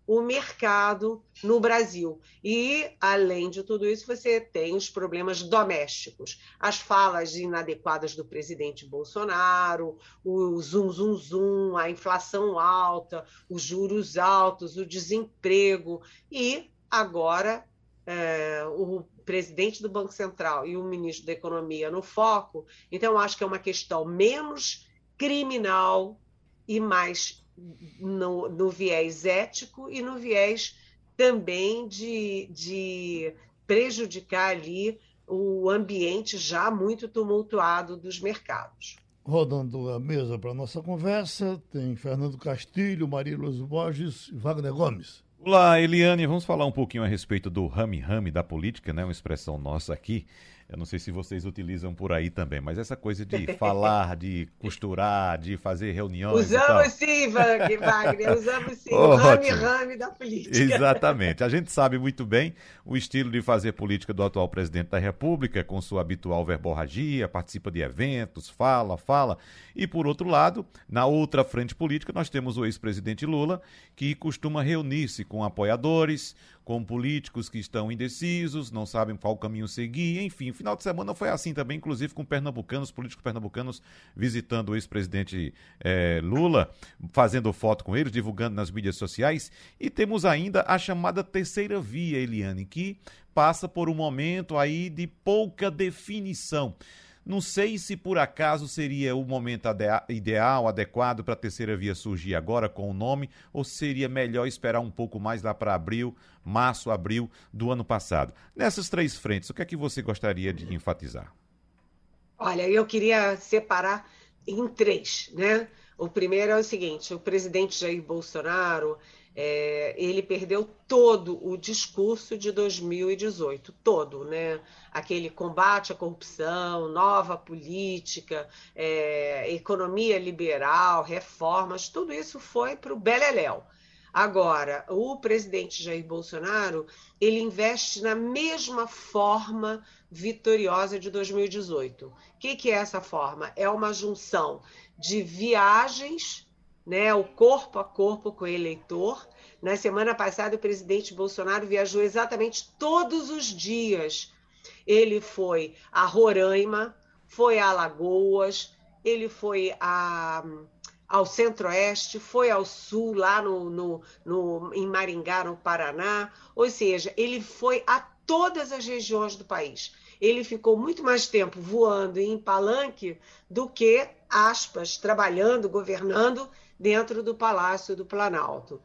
o mercado no Brasil. E, além de tudo isso, você tem os problemas domésticos, as falas inadequadas do presidente Bolsonaro, o zum, zum, zum, a inflação alta, os juros altos, o desemprego e, agora, é, o presidente do Banco Central e o ministro da Economia no foco. Então, acho que é uma questão menos criminal e mais no, no viés ético e no viés também de, de prejudicar ali o ambiente já muito tumultuado dos mercados. Rodando a mesa para a nossa conversa, tem Fernando Castilho, Maria Luz Borges e Wagner Gomes. Olá, Eliane, vamos falar um pouquinho a respeito do rame-rame da política, né? Uma expressão nossa aqui. Eu não sei se vocês utilizam por aí também, mas essa coisa de falar, de costurar, de fazer reuniões Usamos sim, Wagner, usamos sim, o rame-rame da política. Exatamente. A gente sabe muito bem o estilo de fazer política do atual presidente da República, com sua habitual verborragia, participa de eventos, fala, fala. E, por outro lado, na outra frente política, nós temos o ex-presidente Lula, que costuma reunir-se com apoiadores, com políticos que estão indecisos, não sabem qual caminho seguir, enfim, o final de semana foi assim também, inclusive com pernambucanos, políticos pernambucanos visitando o ex-presidente eh, Lula, fazendo foto com eles, divulgando nas mídias sociais, e temos ainda a chamada terceira via, Eliane, que passa por um momento aí de pouca definição. Não sei se por acaso seria o momento ideal, adequado para a terceira via surgir agora com o nome, ou seria melhor esperar um pouco mais lá para abril, março, abril do ano passado. Nessas três frentes, o que é que você gostaria de enfatizar? Olha, eu queria separar em três, né? O primeiro é o seguinte, o presidente Jair Bolsonaro, é, ele perdeu todo o discurso de dois mil e dezoito, todo, né? Aquele combate à corrupção, nova política, é, economia liberal, reformas, tudo isso foi para o beleléu. Agora, o presidente Jair Bolsonaro, ele investe na mesma forma vitoriosa de dois mil e dezoito. O que, que é essa forma? É uma junção de viagens, né, o corpo a corpo com o eleitor. Na semana passada, o presidente Bolsonaro viajou exatamente todos os dias. Ele foi a Roraima, foi a Alagoas, ele foi a... ao Centro-Oeste, foi ao Sul, lá no, no, no, em Maringá, no Paraná. Ou seja, ele foi a todas as regiões do país. Ele ficou muito mais tempo voando em palanque do que, aspas, trabalhando, governando dentro do Palácio do Planalto.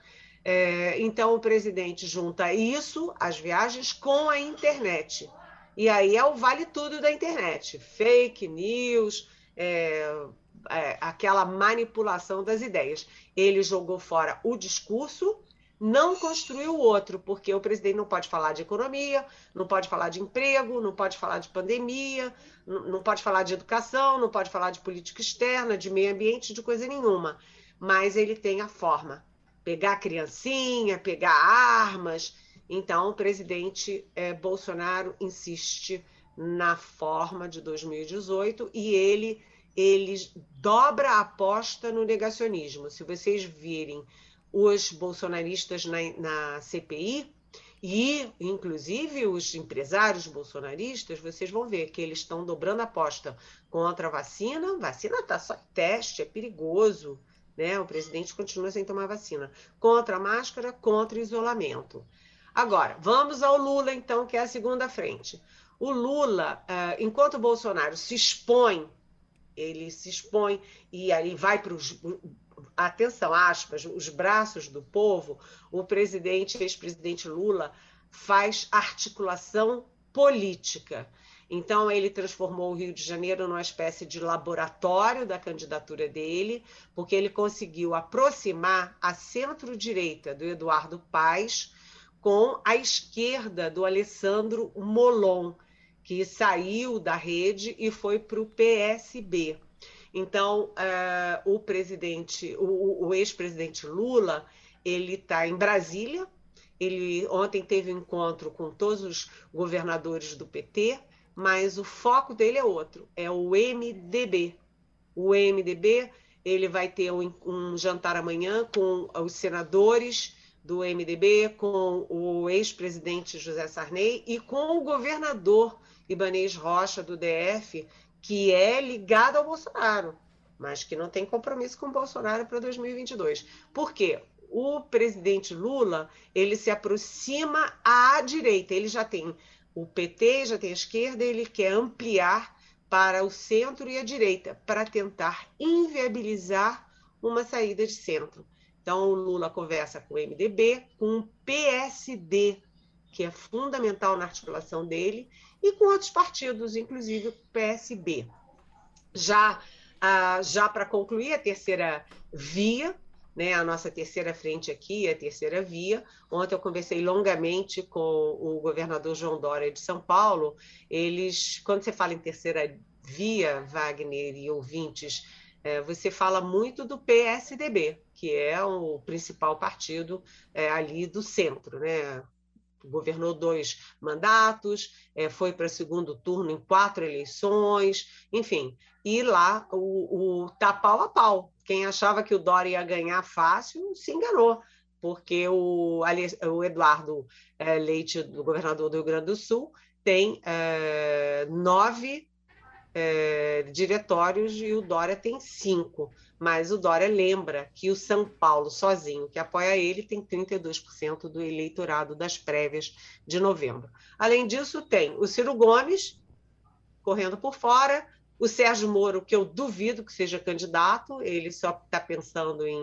É, então, o presidente junta isso, as viagens, com a internet. E aí é o vale tudo da internet. Fake news, é, É, aquela manipulação das ideias. Ele jogou fora o discurso, não construiu o outro, porque o presidente não pode falar de economia, não pode falar de emprego, não pode falar de pandemia, não, não pode falar de educação, não pode falar de política externa, de meio ambiente, de coisa nenhuma. Mas ele tem a forma. Pegar criancinha, pegar armas. Então, o presidente é, Bolsonaro insiste na forma de dois mil e dezoito e ele... eles dobra a aposta no negacionismo. Se vocês virem os bolsonaristas na, na C P I e, inclusive, os empresários bolsonaristas, vocês vão ver que eles estão dobrando a aposta contra a vacina. Vacina está só em teste, é perigoso, né? O presidente continua sem tomar vacina. Contra a máscara, contra o isolamento. Agora, vamos ao Lula, então, que é a segunda frente. O Lula, enquanto o Bolsonaro se expõe, ele se expõe e aí vai para os, atenção, aspas, os braços do povo, o presidente, ex-presidente Lula, faz articulação política. Então, ele transformou o Rio de Janeiro numa espécie de laboratório da candidatura dele, porque ele conseguiu aproximar a centro-direita do Eduardo Paes com a esquerda do Alessandro Molon, que saiu da rede e foi para o P S B. Então, uh, o presidente, o, o ex-presidente Lula, ele está em Brasília. Ele ontem teve um encontro com todos os governadores do P T, mas o foco dele é outro, é o M D B. O M D B, ele vai ter um, um jantar amanhã com os senadores do M D B, com o ex-presidente José Sarney e com o governador Ibanez Rocha, do D F, que é ligado ao Bolsonaro, mas que não tem compromisso com o Bolsonaro para dois mil e vinte e dois. Por quê? O presidente Lula, ele se aproxima à direita, ele já tem o P T, já tem a esquerda, ele quer ampliar para o centro e a direita, para tentar inviabilizar uma saída de centro. Então, o Lula conversa com o M D B, com o P S D, que é fundamental na articulação dele, e com outros partidos, inclusive o P S B. Já, ah, já para concluir, a terceira via, né, a nossa terceira frente aqui, a terceira via. Ontem eu conversei longamente com o governador João Dória de São Paulo. Eles, quando você fala em terceira via, Wagner e ouvintes, é, você fala muito do P S D B, que é o principal partido é, ali do centro, né? Governou dois mandatos, é, foi para segundo turno em quatro eleições, enfim. E lá o, o tá pau a pau. Quem achava que o Dória ia ganhar fácil se enganou, porque o, o Eduardo é, Leite, do governador do Rio Grande do Sul, tem é, nove é, diretórios e o Dória tem cinco. Mas o Dória lembra que o São Paulo, sozinho, que apoia ele, tem trinta e dois por cento do eleitorado das prévias de novembro. Além disso, tem o Ciro Gomes, correndo por fora, o Sérgio Moro, que eu duvido que seja candidato, ele só está pensando em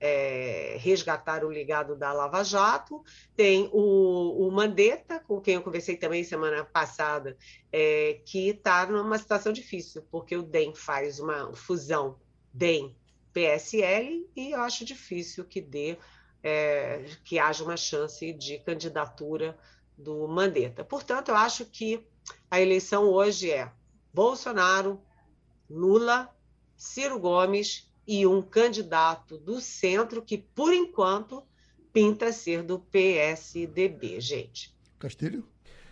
é, resgatar o legado da Lava Jato. Tem o, o Mandetta, com quem eu conversei também semana passada, é, que está numa situação difícil, porque o D E M faz uma fusão D E M P S L e eu acho difícil que dê, é, que haja uma chance de candidatura do Mandetta. Portanto, eu acho que a eleição hoje é Bolsonaro, Lula, Ciro Gomes e um candidato do centro que, por enquanto, pinta ser do P S D B, gente. Castilho?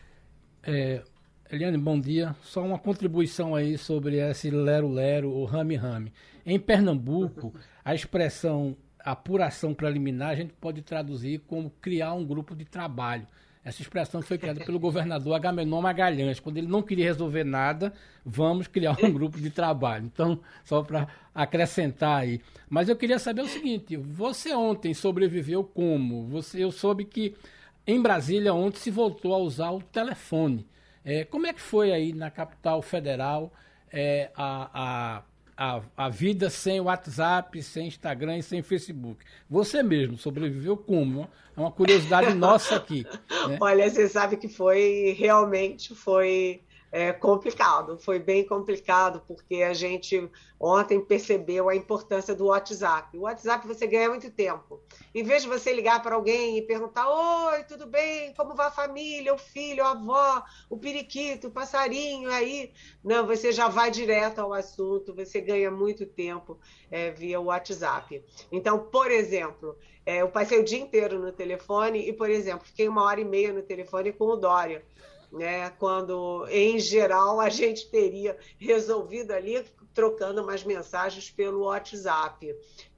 É, Eliane, bom dia. Só uma contribuição aí sobre esse lero-lero ou rame-rame. Em Pernambuco, a expressão apuração preliminar a gente pode traduzir como criar um grupo de trabalho. Essa expressão foi criada pelo governador Agamenon Magalhães. Quando ele não queria resolver nada, vamos criar um grupo de trabalho. Então, só para acrescentar aí. Mas eu queria saber o seguinte, você ontem sobreviveu como? Você, eu soube que em Brasília ontem se voltou a usar o telefone. É, como é que foi aí na capital federal é, a, a, a, a vida sem WhatsApp, sem Instagram e sem Facebook? Você mesmo sobreviveu como? É uma curiosidade nossa aqui. Né? Olha, você sabe que foi, realmente foi é, complicado, foi bem complicado, porque a gente ontem percebeu a importância do WhatsApp. O WhatsApp você ganha muito tempo. Em vez de você ligar para alguém e perguntar, oi, tudo bem? Como vai a família, o filho, a avó, o periquito, o passarinho aí? Não, você já vai direto ao assunto, você ganha muito tempo é, via WhatsApp. Então, por exemplo, é, eu passei o dia inteiro no telefone e, por exemplo, fiquei uma hora e meia no telefone com o Dória, né? Quando, em geral, a gente teria resolvido ali trocando umas mensagens pelo WhatsApp.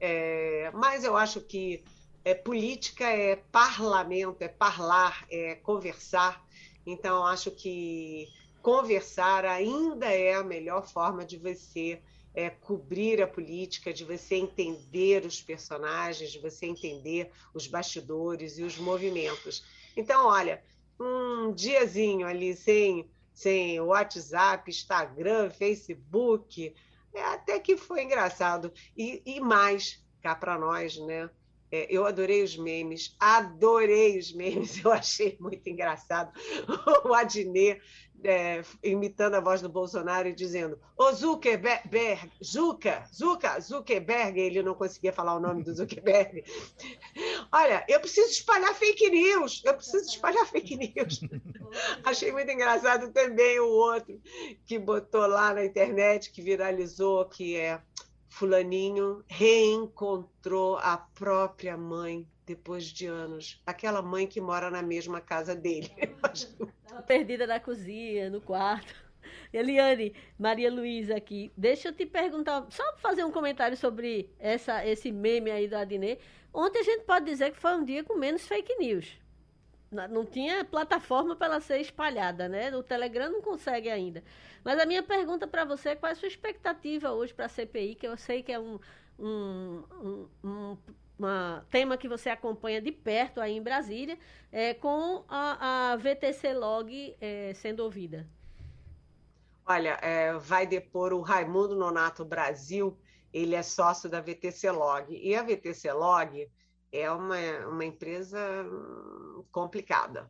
É, mas eu acho que é, política é parlamento, é parlar, é conversar. Então, eu acho que conversar ainda é a melhor forma de você é, cobrir a política, de você entender os personagens, de você entender os bastidores e os movimentos. Então, olha, um diazinho ali sem, sem WhatsApp, Instagram, Facebook, é, até que foi engraçado. E, e mais, cá para nós, né? É, eu adorei os memes, adorei os memes, eu achei muito engraçado. O Adnet é, imitando a voz do Bolsonaro e dizendo, ô Zuckerberg, Zuca, Zuca, Zuckerberg, ele não conseguia falar o nome do Zuckerberg. Olha, eu preciso espalhar fake news, eu preciso espalhar fake news. Achei muito engraçado também o outro que botou lá na internet, que viralizou, que é... Fulaninho reencontrou a própria mãe depois de anos. Aquela mãe que mora na mesma casa dele. Estava perdida na cozinha, no quarto. Eliane, Maria Luísa aqui. Deixa eu te perguntar, só fazer um comentário sobre essa, esse meme aí do Adnet. Ontem a gente pode dizer que foi um dia com menos fake news. Não tinha plataforma para ela ser espalhada, né? O Telegram não consegue ainda. Mas a minha pergunta para você é qual é a sua expectativa hoje para a C P I, que eu sei que é um, um, um, um uma, tema que você acompanha de perto aí em Brasília, é, com a, a V T C Log é, sendo ouvida. Olha, é, vai depor o Raimundo Nonato Brasil, ele é sócio da V T C Log. E a V T C Log é uma, uma empresa complicada.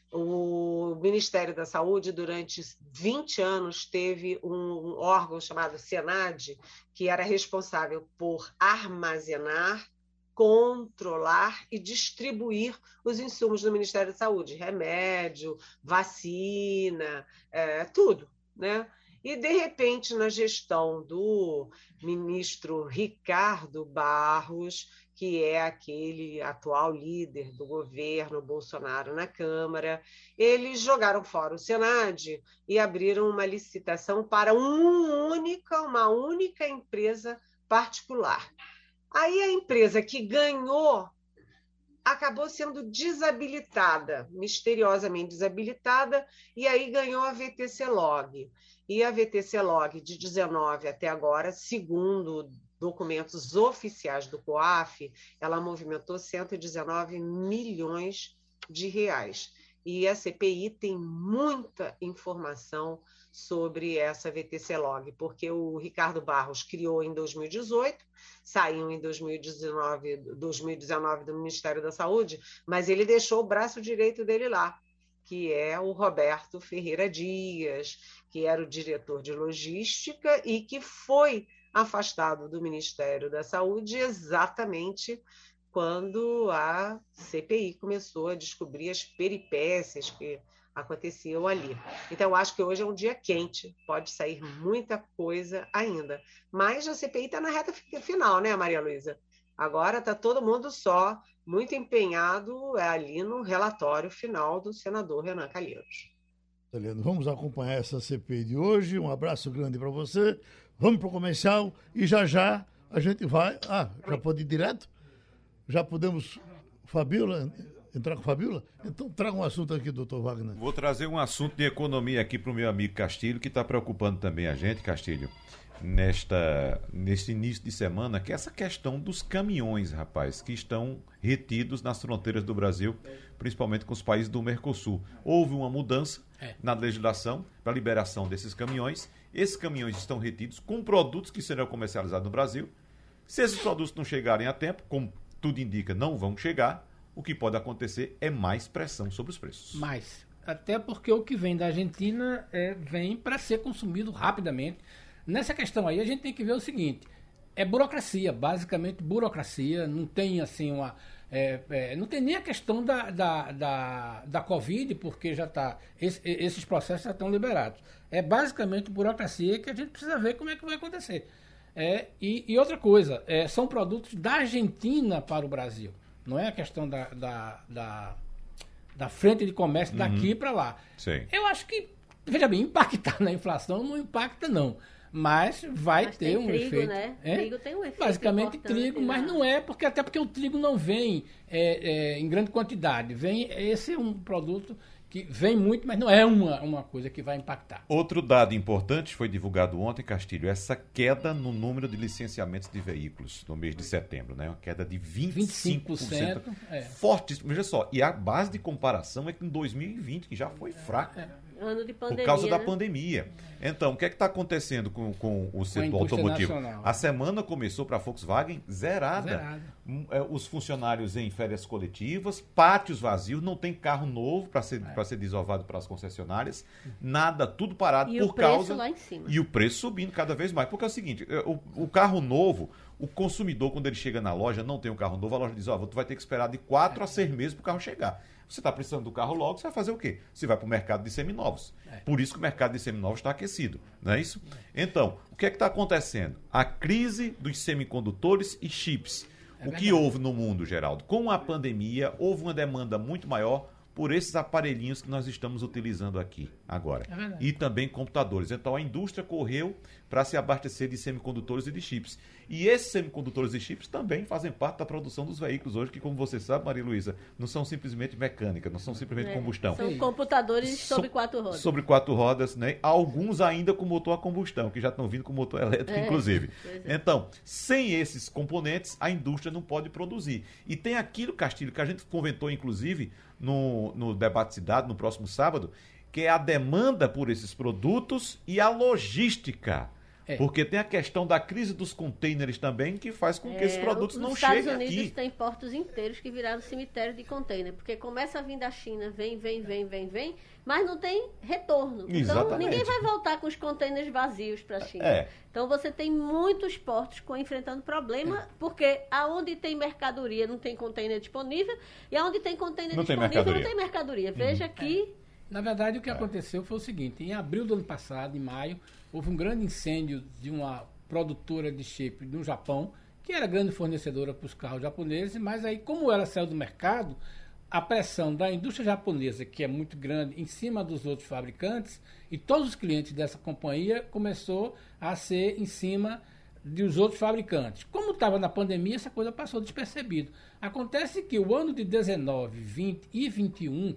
O Ministério da Saúde, durante vinte anos, teve um órgão chamado Senad, que era responsável por armazenar, controlar e distribuir os insumos do Ministério da Saúde, remédio, vacina, é, tudo, né? E, de repente, na gestão do ministro Ricardo Barros, que é aquele atual líder do governo Bolsonaro na Câmara, eles jogaram fora o Senad e abriram uma licitação para um única, uma única empresa particular. Aí a empresa que ganhou acabou sendo desabilitada, misteriosamente desabilitada, e aí ganhou a V T C Log. E a V T C Log, de dezenove até agora, segundo documentos oficiais do COAF, ela movimentou cento e dezenove milhões de reais. E a C P I tem muita informação sobre essa V T C Log, porque o Ricardo Barros criou em dois mil e dezoito, saiu em dois mil e dezenove, dois mil e dezenove do Ministério da Saúde, mas ele deixou o braço direito dele lá, que é o Roberto Ferreira Dias, que era o diretor de logística e que foi afastado do Ministério da Saúde exatamente quando a C P I começou a descobrir as peripécias que aconteciam ali. Então, eu acho que hoje é um dia quente, pode sair muita coisa ainda. Mas a C P I está na reta final, né, Maria Luísa? Agora está todo mundo só muito empenhado ali no relatório final do senador Renan Calheiros. Helena, vamos acompanhar essa C P I de hoje. Um abraço grande para você. Vamos para o comercial e já já a gente vai... Ah, já pode ir direto? Já podemos... Fabíola... Entrar com a Fabíola? Então traga um assunto aqui, doutor Wagner. Vou trazer um assunto de economia aqui para o meu amigo Castilho, que está preocupando também a gente, Castilho, nesta, neste início de semana, que é essa questão dos caminhões, rapaz, que estão retidos nas fronteiras do Brasil, principalmente com os países do Mercosul. Houve uma mudança é. na legislação para a liberação desses caminhões. Esses caminhões estão retidos com produtos que serão comercializados no Brasil. Se esses produtos não chegarem a tempo, como tudo indica, não vão chegar, o que pode acontecer é mais pressão sobre os preços. Mais. Até porque o que vem da Argentina é, vem para ser consumido rapidamente. Nessa questão aí, a gente tem que ver o seguinte: é burocracia, basicamente burocracia. Não tem assim uma. É, é, não tem nem a questão da, da, da, da Covid, porque já tá. Esse, esses processos já estão liberados. É basicamente burocracia que a gente precisa ver como é que vai acontecer. É, e, e outra coisa, é, são produtos da Argentina para o Brasil. Não é a questão da, da, da, da frente de comércio daqui uhum. para lá. Sim. Eu acho que, veja bem, impactar na inflação não impacta não. Mas vai mas ter um trigo, efeito. Né? É? Trigo tem um efeito. Basicamente trigo, né? Mas não é, porque até porque o trigo não vem é, é, em grande quantidade. Vem, esse é um produto que vem muito, mas não é uma, uma coisa que vai impactar. Outro dado importante foi divulgado ontem, Castilho, essa queda no número de licenciamentos de veículos no mês de setembro, né? Uma queda de vinte e cinco por cento. vinte e cinco por cento é. Fortíssimo. Veja só, e a base de comparação é que em dois mil e vinte, que já foi fraco. É. Ano de pandemia, por causa da né? pandemia. Então, o que é que está acontecendo com, com o setor automotivo? Nacional. A semana começou para a Volkswagen zerada. Zerada. Os funcionários em férias coletivas, pátios vazios, não tem carro novo para ser, é. para ser desovado para as concessionárias, nada, tudo parado e por o preço causa... lá em cima. E o preço subindo cada vez mais. Porque é o seguinte, o, o carro novo, o consumidor, quando ele chega na loja, não tem um carro novo, a loja diz, ó, oh, tu vai ter que esperar de quatro é. a seis meses para o carro chegar. Você está precisando do carro logo, você vai fazer o quê? Você vai para o mercado de seminovos. É. Por isso que o mercado de seminovos está aquecido, não é isso? É. Então, o que é que está acontecendo? A crise dos semicondutores e chips. É o verdade. Que houve no mundo, Geraldo? Com a pandemia, houve uma demanda muito maior por esses aparelhinhos que nós estamos utilizando aqui agora. É e também computadores. Então a indústria correu para se abastecer de semicondutores e de chips. E esses semicondutores e chips também fazem parte da produção dos veículos hoje, que, como você sabe, Maria Luísa, não são simplesmente mecânica, não são simplesmente é, combustão. São computadores so, sobre quatro rodas. Sobre quatro rodas, né? Alguns ainda com motor a combustão, que já estão vindo com motor elétrico, é, inclusive. É. Então, sem esses componentes, a indústria não pode produzir. E tem aquilo, Castilho, que a gente comentou, inclusive, no, no debate Cidade, no próximo sábado, que é a demanda por esses produtos e a logística. É. Porque tem a questão da crise dos containers também, que faz com que é, esses produtos não cheguem aqui. Os Estados Unidos tem portos inteiros que viraram cemitério de container, porque começa a vir da China, vem, vem, vem, vem, vem, mas não tem retorno. Então, exatamente, ninguém vai voltar com os containers vazios para a China. É. Então, você tem muitos portos com, enfrentando problema, é. porque aonde tem mercadoria não tem container disponível, e aonde tem container não disponível tem não tem mercadoria. Veja uhum. que... É. Na verdade, o que é. aconteceu foi o seguinte: em abril do ano passado, em maio, houve um grande incêndio de uma produtora de chip do Japão, que era grande fornecedora para os carros japoneses, mas aí, como ela saiu do mercado, a pressão da indústria japonesa, que é muito grande, em cima dos outros fabricantes, e todos os clientes dessa companhia começou a ser em cima dos outros fabricantes. Como estava na pandemia, essa coisa passou despercebido. Acontece que o ano de dezenove, vinte e vinte e um,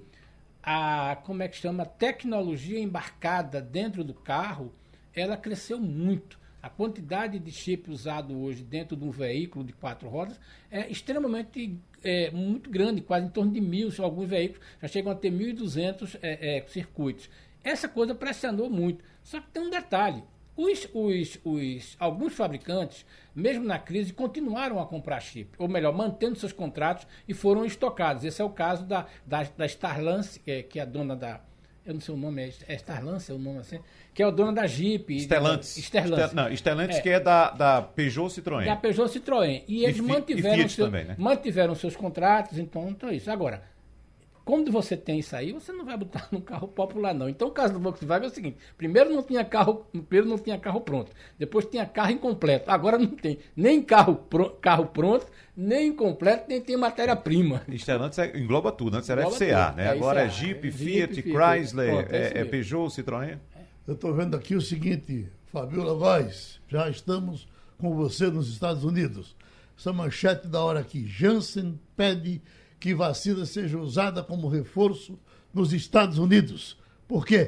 a, como é que chama, tecnologia embarcada dentro do carro, ela cresceu muito. A quantidade de chip usado hoje dentro de um veículo de quatro rodas é extremamente é, muito grande, quase em torno de mil. Alguns veículos já chegam a ter mil e duzentos é, é, circuitos. Essa coisa pressionou muito. Só que tem um detalhe: os, os, os, alguns fabricantes, mesmo na crise, continuaram a comprar chip, ou melhor, mantendo seus contratos e foram estocados. Esse é o caso da, da, da Starlance, que é, que é a dona da... Eu não sei o nome, é Starlance, é o nome assim, que é o dono da Jeep. Stellantis. Stellantis. Não, Stellantis é, que é da, da Peugeot Citroën. Da Peugeot Citroën. E eles e mantiveram, e seu, também, né? mantiveram seus contratos, então, então é isso. Agora, quando você tem isso aí, você não vai botar no carro popular, não. Então, o caso do Volkswagen é o seguinte: primeiro não tinha carro, primeiro não tinha carro pronto, depois tinha carro incompleto. Agora não tem nem carro, pro, carro pronto, nem incompleto, nem tem matéria-prima. Stellantis engloba tudo, antes era engloba F C A, tudo. né? É Agora é Jeep, Fiat, Fiat Chrysler, Pronto, é, é, é Peugeot, Citroën. Eu estou vendo aqui o seguinte, Fabiola Vaz, já estamos com você nos Estados Unidos. Essa manchete da hora aqui: Janssen pede que vacina seja usada como reforço nos Estados Unidos. Por quê?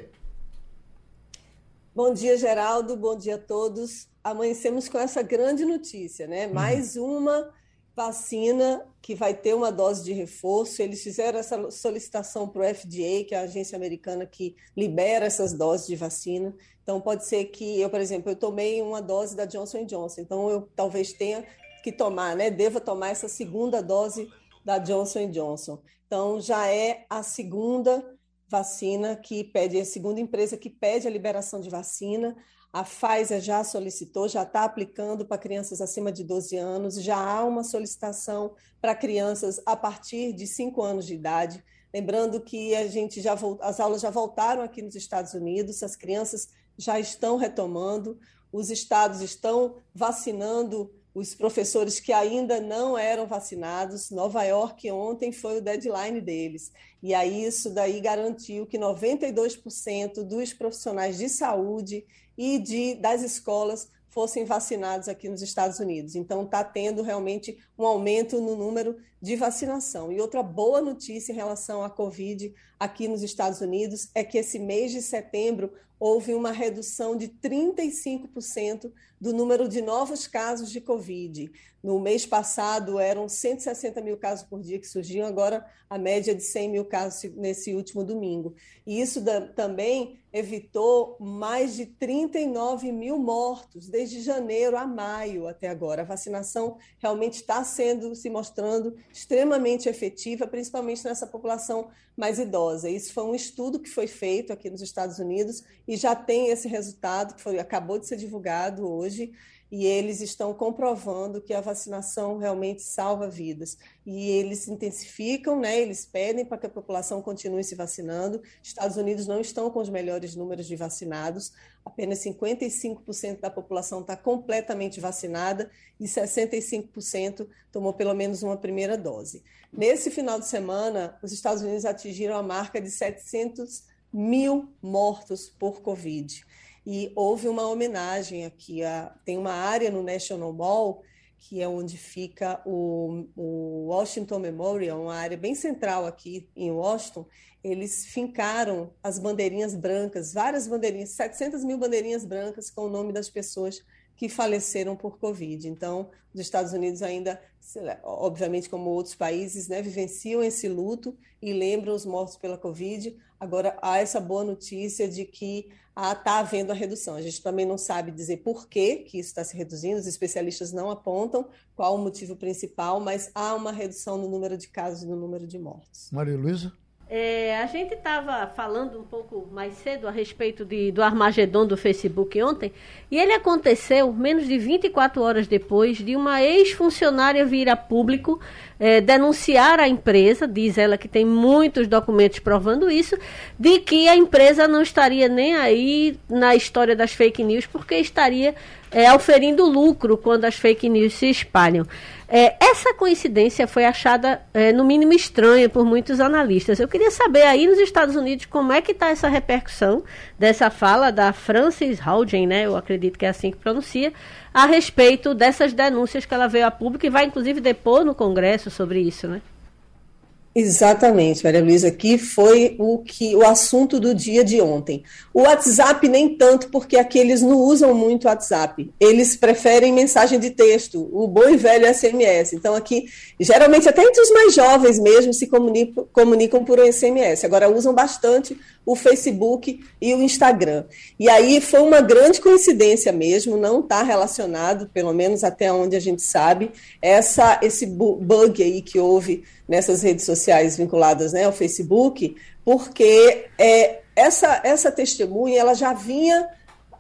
Bom dia, Geraldo. Bom dia a todos. Amanhecemos com essa grande notícia, né? Uhum. Mais uma vacina que vai ter uma dose de reforço. Eles fizeram essa solicitação para o F D A, que é a agência americana que libera essas doses de vacina. Então, pode ser que eu, por exemplo, eu tomei uma dose da Johnson and Johnson. Então, eu talvez tenha que tomar, né? Deva tomar essa segunda dose da Johnson and Johnson. Então, já é a segunda vacina que pede, a segunda empresa que pede a liberação de vacina. A Pfizer já solicitou, já está aplicando para crianças acima de doze anos, já há uma solicitação para crianças a partir de cinco anos de idade. Lembrando que a gente já as aulas já voltaram aqui nos Estados Unidos, as crianças já estão retomando, os estados estão vacinando os professores que ainda não eram vacinados. Nova York ontem foi o deadline deles. E aí isso daí garantiu que noventa e dois por cento dos profissionais de saúde e de, das escolas fossem vacinados aqui nos Estados Unidos. Então está tendo realmente um aumento no número de vacinação. E outra boa notícia em relação à Covid aqui nos Estados Unidos é que esse mês de setembro houve uma redução de trinta e cinco por cento do número de novos casos de Covid. No mês passado eram cento e sessenta mil casos por dia que surgiam, agora a média é de cem mil casos nesse último domingo. E isso da, também evitou mais de trinta e nove mil mortos desde janeiro a maio até agora. A vacinação realmente está sendo, se mostrando extremamente efetiva, principalmente nessa população mais idosa. Isso foi um estudo que foi feito aqui nos Estados Unidos e já tem esse resultado, que foi, acabou de ser divulgado hoje, e eles estão comprovando que a vacinação realmente salva vidas. E eles intensificam, né? Eles pedem para que a população continue se vacinando. Estados Unidos não estão com os melhores números de vacinados, apenas cinquenta e cinco por cento da população está completamente vacinada e sessenta e cinco por cento tomou pelo menos uma primeira dose. Nesse final de semana, os Estados Unidos atingiram a marca de setecentos mil mortos por Covid. E houve uma homenagem aqui, a, tem uma área no National Mall, que é onde fica o, o Washington Memorial, uma área bem central aqui em Washington. Eles fincaram as bandeirinhas brancas, várias bandeirinhas, setecentas mil bandeirinhas brancas com o nome das pessoas que faleceram por Covid. Então, os Estados Unidos ainda, obviamente, como outros países, né, vivenciam esse luto e lembram os mortos pela Covid. Agora, há essa boa notícia de que está havendo a redução. A gente também não sabe dizer por que, que isso está se reduzindo, os especialistas não apontam qual o motivo principal, mas há uma redução no número de casos e no número de mortos. Maria Luísa? É, a gente estava falando um pouco mais cedo a respeito de, do Armagedon do Facebook ontem, e ele aconteceu menos de vinte e quatro horas depois de uma ex-funcionária vir a público é, denunciar a empresa, diz ela que tem muitos documentos provando isso, de que a empresa não estaria nem aí na história das fake news, porque estaria é, auferindo lucro quando as fake news se espalham. É, essa coincidência foi achada, é, no mínimo, estranha por muitos analistas. Eu queria saber aí nos Estados Unidos como é que está essa repercussão dessa fala da Frances Haugen, né, eu acredito que é assim que pronuncia, a respeito dessas denúncias que ela veio a público e vai, inclusive, depor no Congresso sobre isso, né? Exatamente, Maria Luísa, aqui foi o, que, o assunto do dia de ontem. O WhatsApp nem tanto, porque aqui eles não usam muito o WhatsApp, eles preferem mensagem de texto, o bom e velho S M S. Então aqui, geralmente até entre os mais jovens mesmo se comunicam, comunicam por um S M S, agora usam bastante o Facebook e o Instagram. E aí foi uma grande coincidência mesmo, não está relacionado, pelo menos até onde a gente sabe, essa, esse bug aí que houve nessas redes sociais vinculadas, né, ao Facebook, porque é, essa, essa testemunha ela já vinha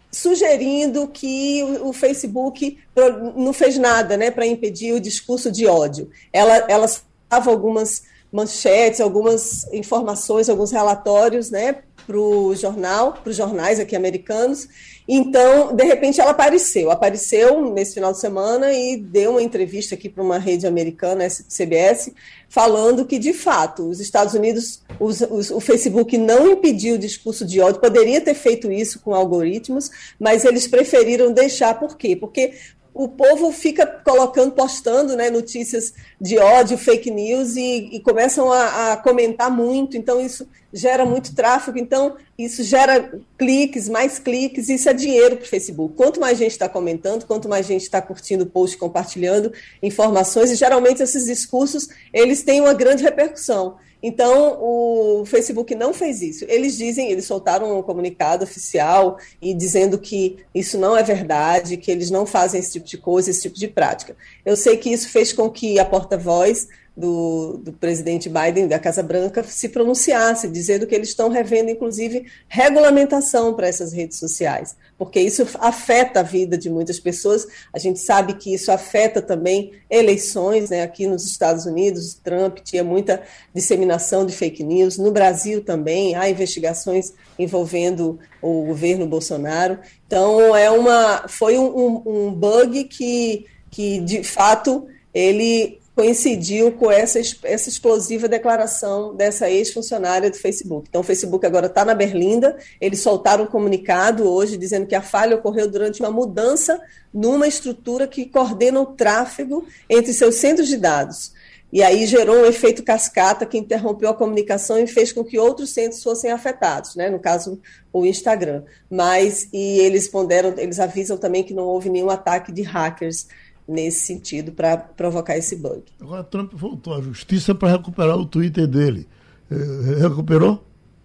sugerindo que o, o Facebook não fez nada, né, para impedir o discurso de ódio. Ela, ela dava algumas manchetes, algumas informações, alguns relatórios, né, para o jornal, para os jornais aqui americanos. Então, de repente, ela apareceu. Apareceu nesse final de semana e deu uma entrevista aqui para uma rede americana, C B S, falando que, de fato, os Estados Unidos, os, os, o Facebook não impediu o discurso de ódio, poderia ter feito isso com algoritmos, mas eles preferiram deixar. Por quê? Porque o povo fica colocando, postando, né, notícias de ódio, fake news, e, e começam a, a comentar muito, então isso gera muito tráfego, então isso gera cliques, mais cliques, isso é dinheiro para o Facebook. Quanto mais gente está comentando, quanto mais gente está curtindo o post, compartilhando informações, e geralmente esses discursos, eles têm uma grande repercussão. Então, o Facebook não fez isso. Eles dizem, eles soltaram um comunicado oficial e dizendo que isso não é verdade, que eles não fazem esse tipo de coisa, esse tipo de prática. Eu sei que isso fez com que a porta-voz do, do presidente Biden, da Casa Branca, se pronunciasse, dizendo que eles estão revendo, inclusive, regulamentação para essas redes sociais, porque isso afeta a vida de muitas pessoas. A gente sabe que isso afeta também eleições, né? Aqui nos Estados Unidos, Trump tinha muita disseminação de fake news, no Brasil também há investigações envolvendo o governo Bolsonaro. Então, é uma, foi um, um bug que, que, de fato, ele coincidiu com essa, essa explosiva declaração dessa ex-funcionária do Facebook. Então, o Facebook agora está na berlinda, eles soltaram um comunicado hoje dizendo que a falha ocorreu durante uma mudança numa estrutura que coordena o tráfego entre seus centros de dados. E aí gerou um efeito cascata que interrompeu a comunicação e fez com que outros centros fossem afetados, né? No caso, o Instagram. Mas, e eles ponderam, eles avisam também que não houve nenhum ataque de hackers nesse sentido, para provocar esse bug. Agora, Trump voltou à justiça para recuperar o Twitter dele. Recuperou?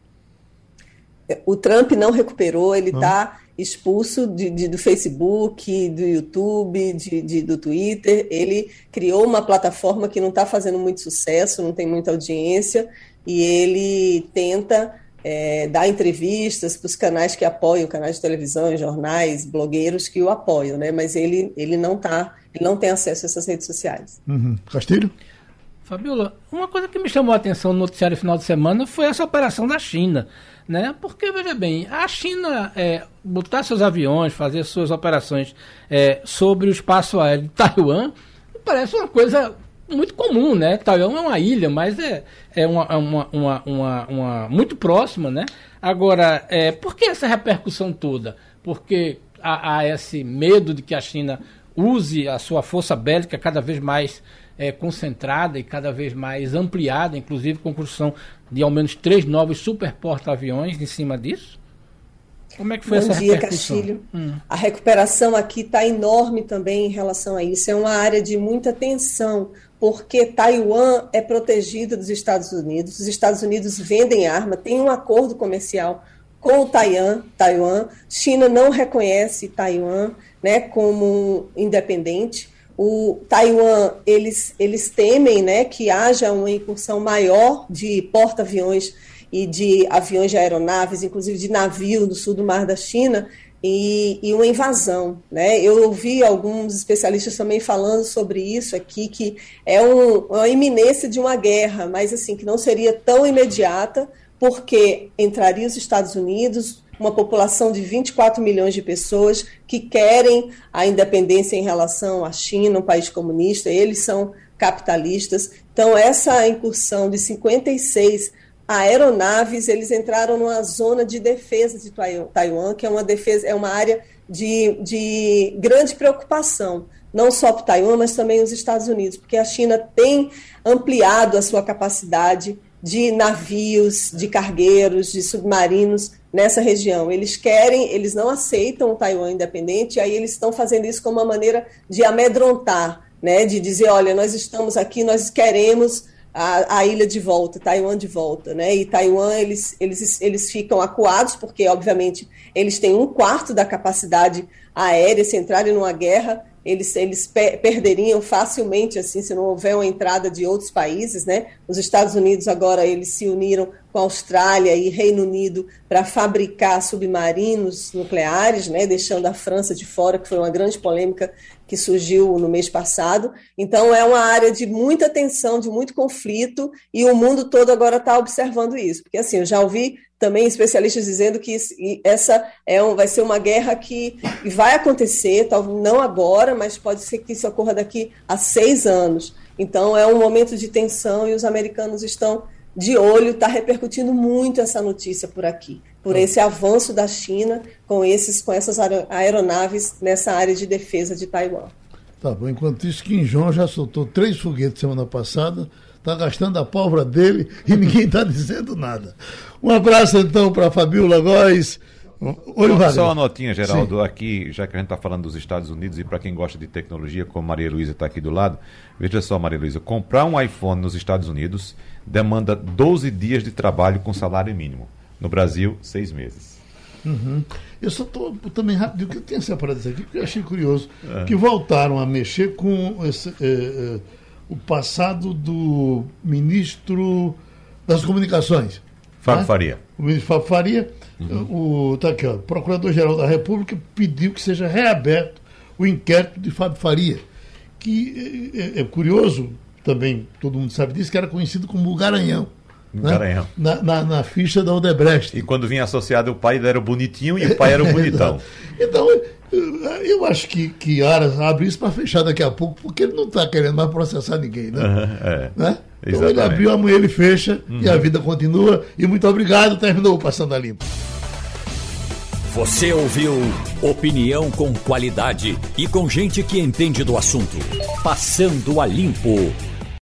O Trump não recuperou, ele está expulso de, de, do Facebook, do YouTube, de, de, do Twitter. Ele criou uma plataforma que não está fazendo muito sucesso, não tem muita audiência, e ele tenta é, dar entrevistas para os canais que apoiam, canais de televisão, jornais, blogueiros que o apoiam, né? Mas ele, ele não tá, ele não tem acesso a essas redes sociais. Uhum. Castilho? Fabiola, uma coisa que me chamou a atenção no noticiário final de semana foi essa operação da China, né? Porque, veja bem, a China é, botar seus aviões, fazer suas operações é, sobre o espaço aéreo de Taiwan, parece uma coisa muito comum, né? Taiwan é uma ilha, mas é, é uma, uma, uma, uma, uma muito próxima, né? Agora, é, por que essa repercussão toda? Porque há, há esse medo de que a China use a sua força bélica cada vez mais é, concentrada e cada vez mais ampliada, inclusive com a construção de ao menos três novos super porta-aviões em cima disso? Como é que foi Bom essa dia, repercussão? Castilho. Hum. A recuperação aqui está enorme também em relação a isso. É uma área de muita tensão, porque Taiwan é protegida dos Estados Unidos. Os Estados Unidos vendem arma, tem um acordo comercial com o Taiwan. Taiwan. China não reconhece Taiwan, né, como independente. O Taiwan, eles, eles temem, né, que haja uma incursão maior de porta-aviões e de aviões de aeronaves, inclusive de navio do sul do Mar da China, e, e uma invasão, né? Eu ouvi alguns especialistas também falando sobre isso aqui, que é um, uma iminência de uma guerra, mas assim, que não seria tão imediata, porque entraria os Estados Unidos, uma população de vinte e quatro milhões de pessoas que querem a independência em relação à China, um país comunista, eles são capitalistas. Então, essa incursão de cinquenta e seis aeronaves, eles entraram numa zona de defesa de Taiwan, que é uma defesa, é uma área de, de grande preocupação, não só para Taiwan, mas também os Estados Unidos, porque a China tem ampliado a sua capacidade de navios, de cargueiros, de submarinos nessa região. Eles querem, eles não aceitam o Taiwan independente, e aí eles estão fazendo isso como uma maneira de amedrontar, né, de dizer, olha, nós estamos aqui, nós queremos A, a ilha de volta, Taiwan de volta, né? E Taiwan, eles, eles, eles ficam acuados, porque, obviamente, eles têm um quarto da capacidade aérea. Se entrarem numa guerra, eles, eles pe- perderiam facilmente, assim, se não houver uma entrada de outros países, né? Os Estados Unidos agora, eles se uniram com a Austrália e Reino Unido para fabricar submarinos nucleares, né? Deixando a França de fora, que foi uma grande polêmica que surgiu no mês passado. Então, é uma área de muita tensão, de muito conflito, e o mundo todo agora está observando isso. Porque, assim, eu já ouvi também especialistas dizendo que isso, essa é um, vai ser uma guerra que vai acontecer, talvez não agora, mas pode ser que isso ocorra daqui a seis anos. Então, é um momento de tensão e os americanos estão de olho, está repercutindo muito essa notícia por aqui, por esse avanço da China com, esses, com essas aeronaves nessa área de defesa de Taiwan. Tá bom, enquanto isso, Kim Jong já soltou três foguetes semana passada, está gastando a pólvora dele e ninguém está dizendo nada. Um abraço então para a Fabiola Góes. Oi, Wagner. Só uma notinha, Geraldo, Sim. aqui, já que a gente está falando dos Estados Unidos, e para quem gosta de tecnologia, como Maria Luísa está aqui do lado, veja só, Maria Luísa, comprar um iPhone nos Estados Unidos demanda doze dias de trabalho com salário mínimo. No Brasil, seis meses. Uhum. Eu só estou também rápido, porque eu tenho separado isso aqui, porque eu achei curioso, é. que voltaram a mexer com esse, é, é, o passado do ministro das Comunicações. Fábio né? Faria. O ministro Fábio Faria, uhum. o, tá aqui, ó, o Procurador-Geral da República pediu que seja reaberto o inquérito de Fábio Faria, que é, é curioso, também todo mundo sabe disso, que era conhecido como o Garanhão. Garanhão. Né? Na, na, na ficha da Odebrecht. E quando vinha associado, o pai era o bonitinho e o pai era o bonitão. Então, eu acho que, que Aras abre isso para fechar daqui a pouco, porque ele não está querendo mais processar ninguém, né? Uhum, é. né? Então exatamente. Ele abriu, amanhã ele fecha, uhum. e a vida continua. E muito obrigado, terminou o Passando a Limpo. Você ouviu opinião com qualidade e com gente que entende do assunto. Passando a Limpo.